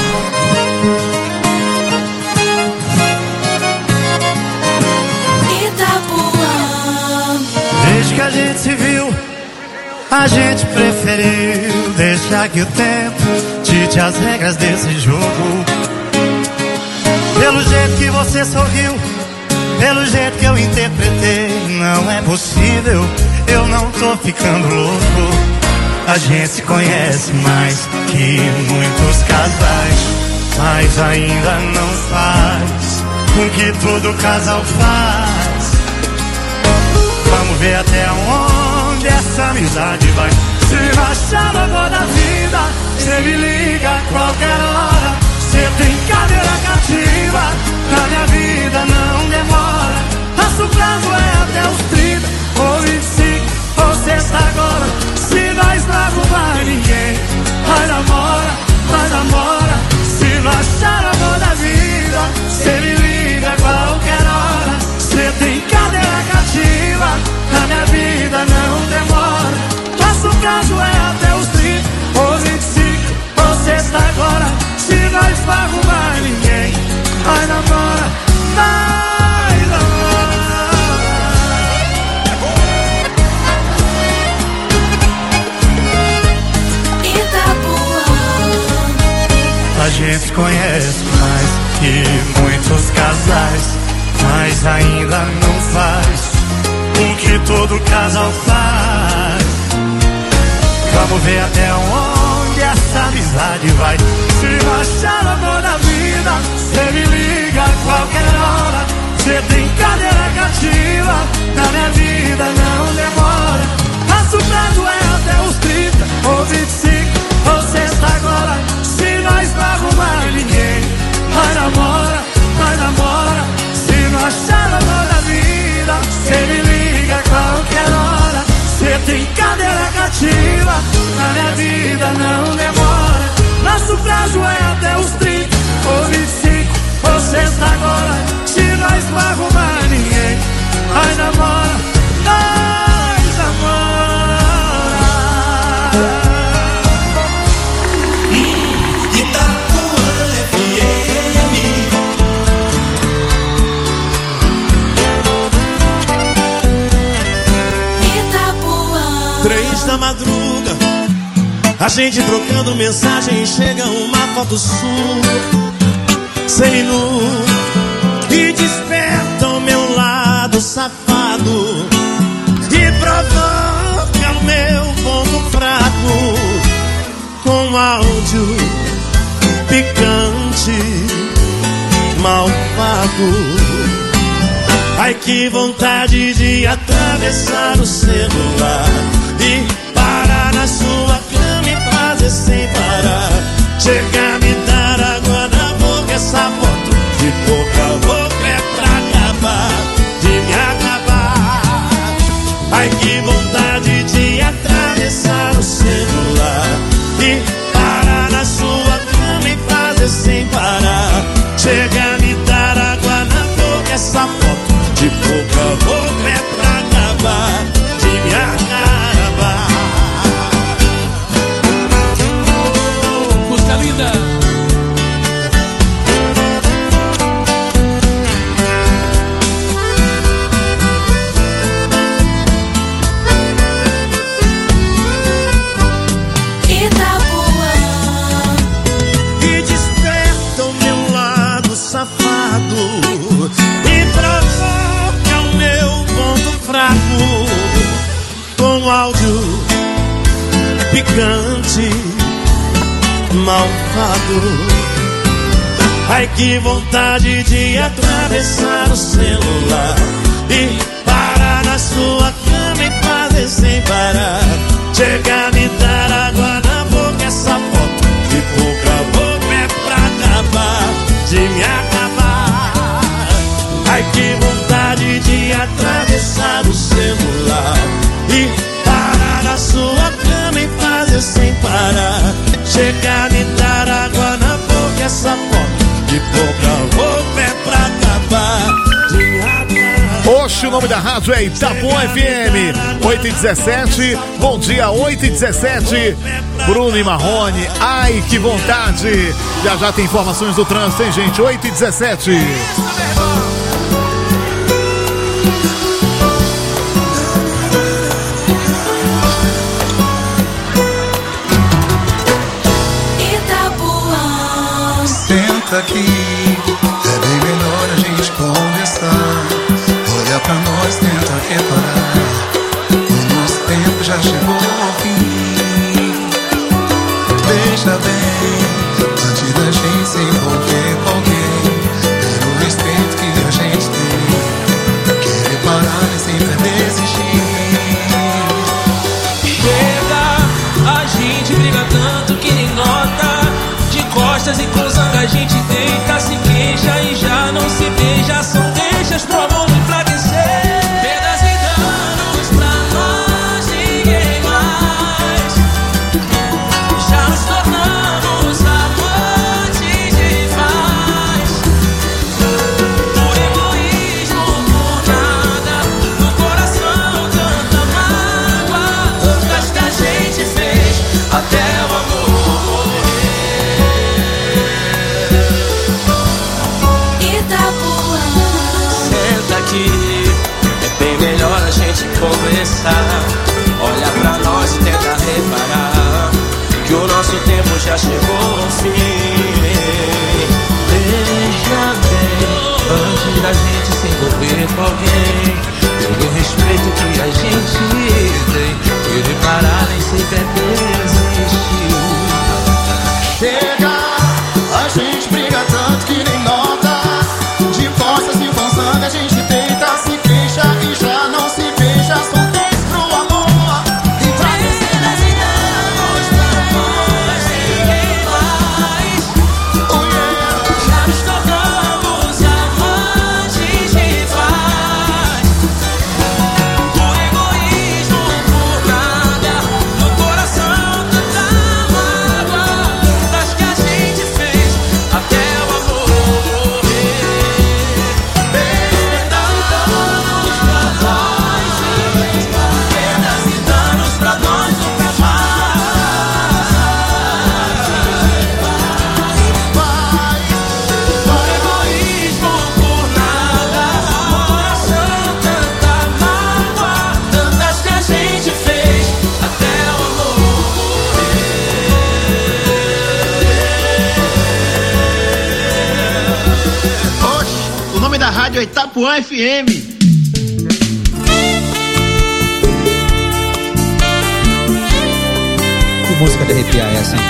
Speaker 6: Itapuã.
Speaker 4: Desde que a gente se viu, a gente preferiu deixar que o tempo dite as regras desse jogo. Pelo jeito que você sorriu, Pelo jeito que eu interpretei, não é possível, eu não tô ficando louco. A gente se conhece mais que muitos casais, mas ainda não faz com que todo casal faz. Vamos ver até onde essa amizade vai. Se achar o amor da vida, cê me liga a qualquer hora. Cê tem cadeira cativa, na minha vida não demora. Nosso prazo é até os 30 ou 25 ou sexta agora. Se nós não arrumar ninguém, vai namora, vai namora. Se não achar o amor da vida, cê me liga a qualquer hora. Cê tem cadeira cativa, na minha vida não demora. Nosso prazo é até os 30 ou 25 ou sexta agora. Se nós não arrumar ninguém, vai namora, vai namora. A gente conhece mais que muitos casais, mas ainda não faz o que todo casal faz. Vamos ver até onde essa amizade vai. Se não achar o amor da vida, cê me liga a qualquer hora. Cê tem cadeira cativa, na minha vida não demora. Nosso prazo é até os 30 ou 25 ou sexta agora. Se nós não arrumar ninguém, vai namora, vai namora. Se não achar o amor da vida, cê me liga a qualquer hora. Cê tem cadeira cativa, na minha vida não demora. Nosso prazo é até os 30 ou 25 ou sexta agora. Se nós não arrumar ninguém, vai namora, nós namora.
Speaker 6: Itapuã FM.
Speaker 5: 3 da madruga, a gente trocando mensagem e chega uma foto sua, seminu, e desperta o meu lado safado e provoca o meu ponto fraco com áudio picante, malvado. Ai, que vontade de atravessar o celular e parar na sua cama e fazer sem parar. Chegar, me dar água na boca, essa foto de boca a boca é pra acabar, de me acabar. Ai, que vontade de atravessar o celular e parar na sua cama e fazer sem parar. Chegar, me dar água na boca, essa foto de boca a boca é pra acabar, de me acabar. Música linda.
Speaker 6: Itapuã.
Speaker 5: E desperta o meu lado safado e provoca o meu ponto fraco com áudio picante, malvado. Ai, que vontade de atravessar o celular e parar na sua cama e fazer sem parar. Chegar, me dar água na boca, essa foto de boca a boca é pra acabar, de me acabar. Ai, que vontade de atravessar o celular e parar na sua cama e fazer sem parar. Chegar, me dar água na boca, essa foto de boca a boca é pra acabar, de me acabar.
Speaker 22: Oxe, o nome da rádio é Itapuã FM 8h17. Bom dia, 8h17. Bruno e Marrone, ai que vontade. Já já tem informações do trânsito, hein, gente? 8h17.
Speaker 6: Senta aqui, é bem melhor a gente conversar.
Speaker 7: nós tenta reparar. O nosso tempo já chegou ao fim. Veja bem, antes da gente se envolver com alguém, pelo respeito que a gente tem, querer parar e sempre desistir.
Speaker 5: Chega, a gente briga tanto que nem nota. De costas e com zanga a gente deita, se queixa e já não se beija. São deixas pro amor não enfraquecer. Perdas e danos pra nós, ninguém mais. Já nos tornamos amantes demais. Por egoísmo, por nada, no coração tanta mágoa, tantas que a gente fez até o amor. É bem melhor a gente conversar. Olha pra nós e tenta reparar que o nosso tempo já chegou ao fim. Veja bem, antes da gente se envolver com alguém, pelo respeito que a gente tem, querer parar nem sempre é desistir.
Speaker 7: Chega, a gente briga tanto que nem nota. De costas e com sangue a gente deita, se queixa e já não se beija. São três pro amor e travesseiras e danos pra nós, ninguém mais. Oh yeah. Já nos tornamos amantes rivais. Por egoísmo, por nada, no coração tanta mágoa, das que a gente fez até o amor morrer. Perdas e danos pra nós nunca mais. Por egoísmo, por nada, no coração tanta mágoa, tantas que a gente fez até o amor morrer.
Speaker 8: Oxe, o nome da rádio é Itapuã FM.
Speaker 9: Que música de arrepiar é essa, hein?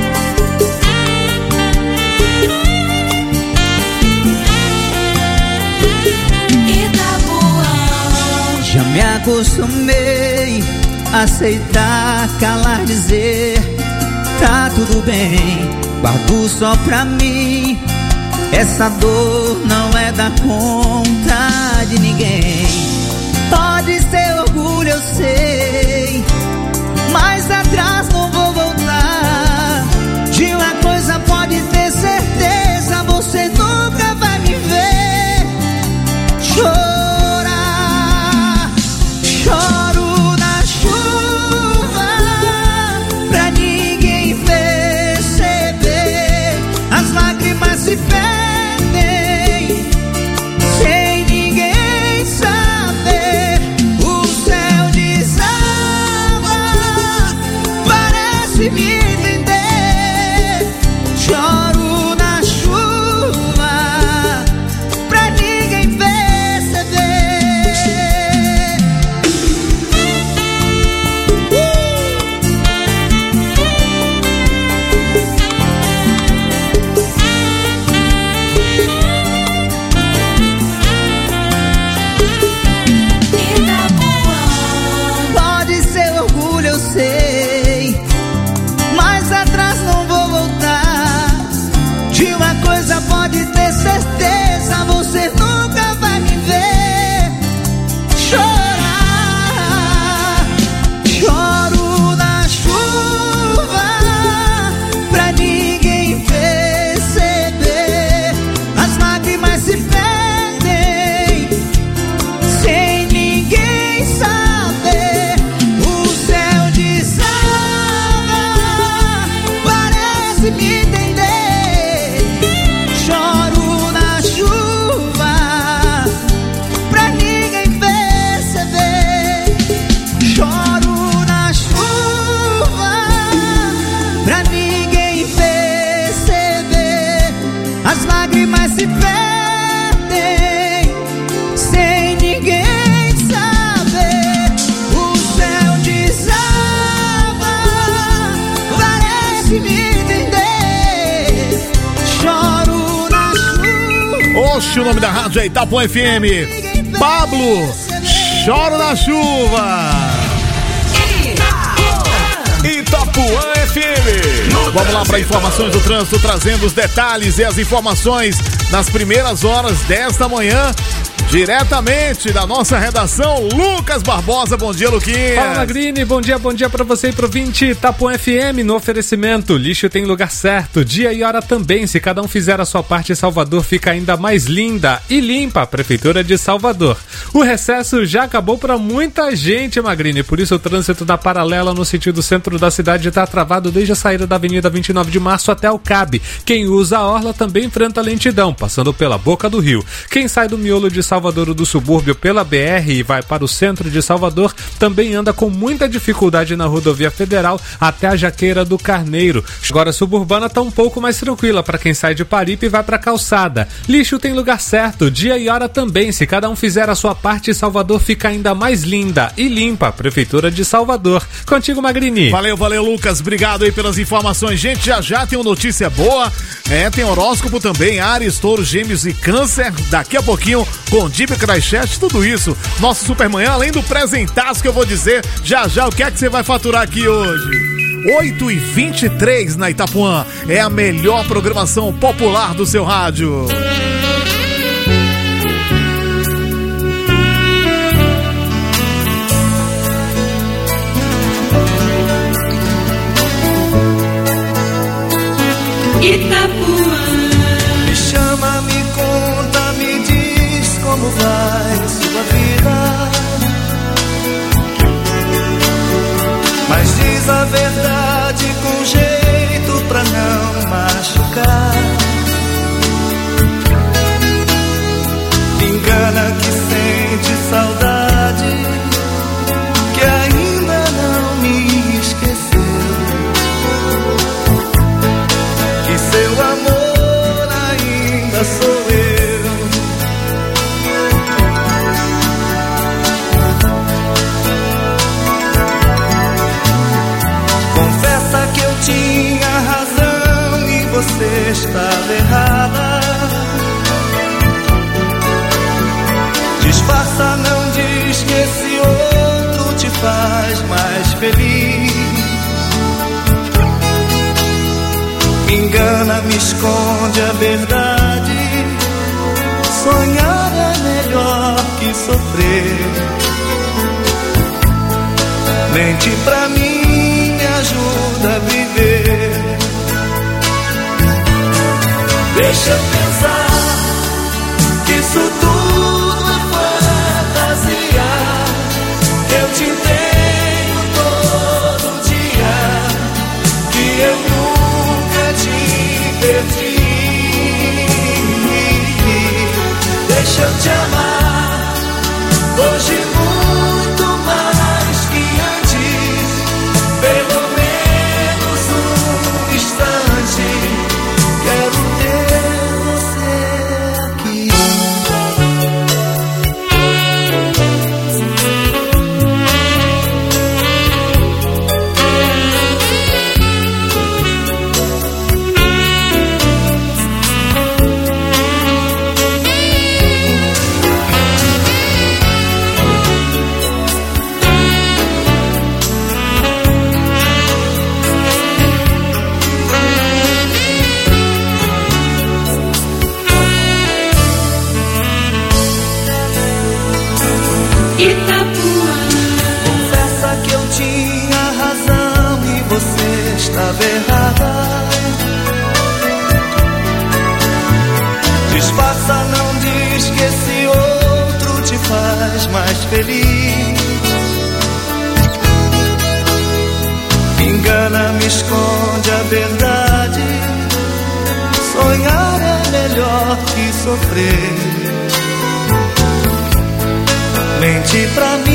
Speaker 26: Já me acostumei a aceitar, calar, dizer tá tudo bem, guardo só pra mim. Essa dor não é da conta de ninguém. Pode ser orgulho, eu sei, mas atrás não vou voltar. De uma coisa pode ter certeza, você nunca vai me ver chorar. Choro na chuva pra ninguém perceber. As lágrimas se perdem sem ninguém saber.
Speaker 22: Lixo, o nome da rádio é Itapuã FM. Pablo, Choro na Chuva.
Speaker 16: Itapuã FM.
Speaker 22: Vamos lá para informações do trânsito, trazendo os detalhes e as informações nas primeiras horas desta manhã. Diretamente da nossa redação, Lucas Barbosa. Bom dia, Luquinhas.
Speaker 1: Fala, Magrini. Bom dia pra você e pro ouvinte. Itapuã FM no oferecimento. Lixo tem lugar certo, dia e hora também. Se cada um fizer a sua parte, Salvador fica ainda mais linda e limpa. Prefeitura de Salvador. O recesso já acabou pra muita gente, Magrini. Por isso o trânsito da Paralela no sentido centro da cidade está travado desde a saída da Avenida 29 de Março até o Cabe. Quem usa a orla também enfrenta lentidão, passando pela boca do rio. Quem sai do miolo de Salvador do subúrbio pela BR e vai para o centro de Salvador também anda com muita dificuldade na rodovia federal até a Jaqueira do Carneiro. Agora a suburbana está um pouco mais tranquila para quem sai de Paripe e vai para a calçada. Lixo tem lugar certo, dia e hora também. Se cada um fizer a sua parte, Salvador fica ainda mais linda e limpa. Prefeitura de Salvador. Contigo, Magrini.
Speaker 22: Valeu, Lucas. Obrigado aí pelas informações. Gente, já tem uma notícia boa. Tem horóscopo também, Áries, Touro, Gêmeos e Câncer. Daqui a pouquinho, com Dib Crashchat, tudo isso. Nosso Supermanhã, além do presentaço que eu vou dizer, já, o que é que você vai faturar aqui hoje? 8h23 na Itapuã. É a melhor programação popular do seu rádio.
Speaker 5: Itapuã. Me chama, me conta, me diz como vai sua vida. Mas diz a verdade com jeito pra não machucar. Engana que sente saudade, que ainda não me esqueceu, que seu amor ainda sou eu. Confessa que eu tinha razão e você estava errada. Disfarça, não diz que esse outro te faz mais feliz. Engana, me esconde a verdade. Sonhar é melhor que sofrer. Mente pra mim, me ajuda a viver. Deixa eu pensar que isso tudo é fantasia. Eu te entendo todo dia, que eu nunca te perdi. Deixa eu te amar hoje muito mais que antes. Pelo menos um instante quero ter você aqui. Confessa que eu tinha razão e você estava errada. Disfarça, não diz que esse outro te faz mais feliz. Engana, me esconde a verdade. Sonhar é melhor que sofrer. Mente pra mim,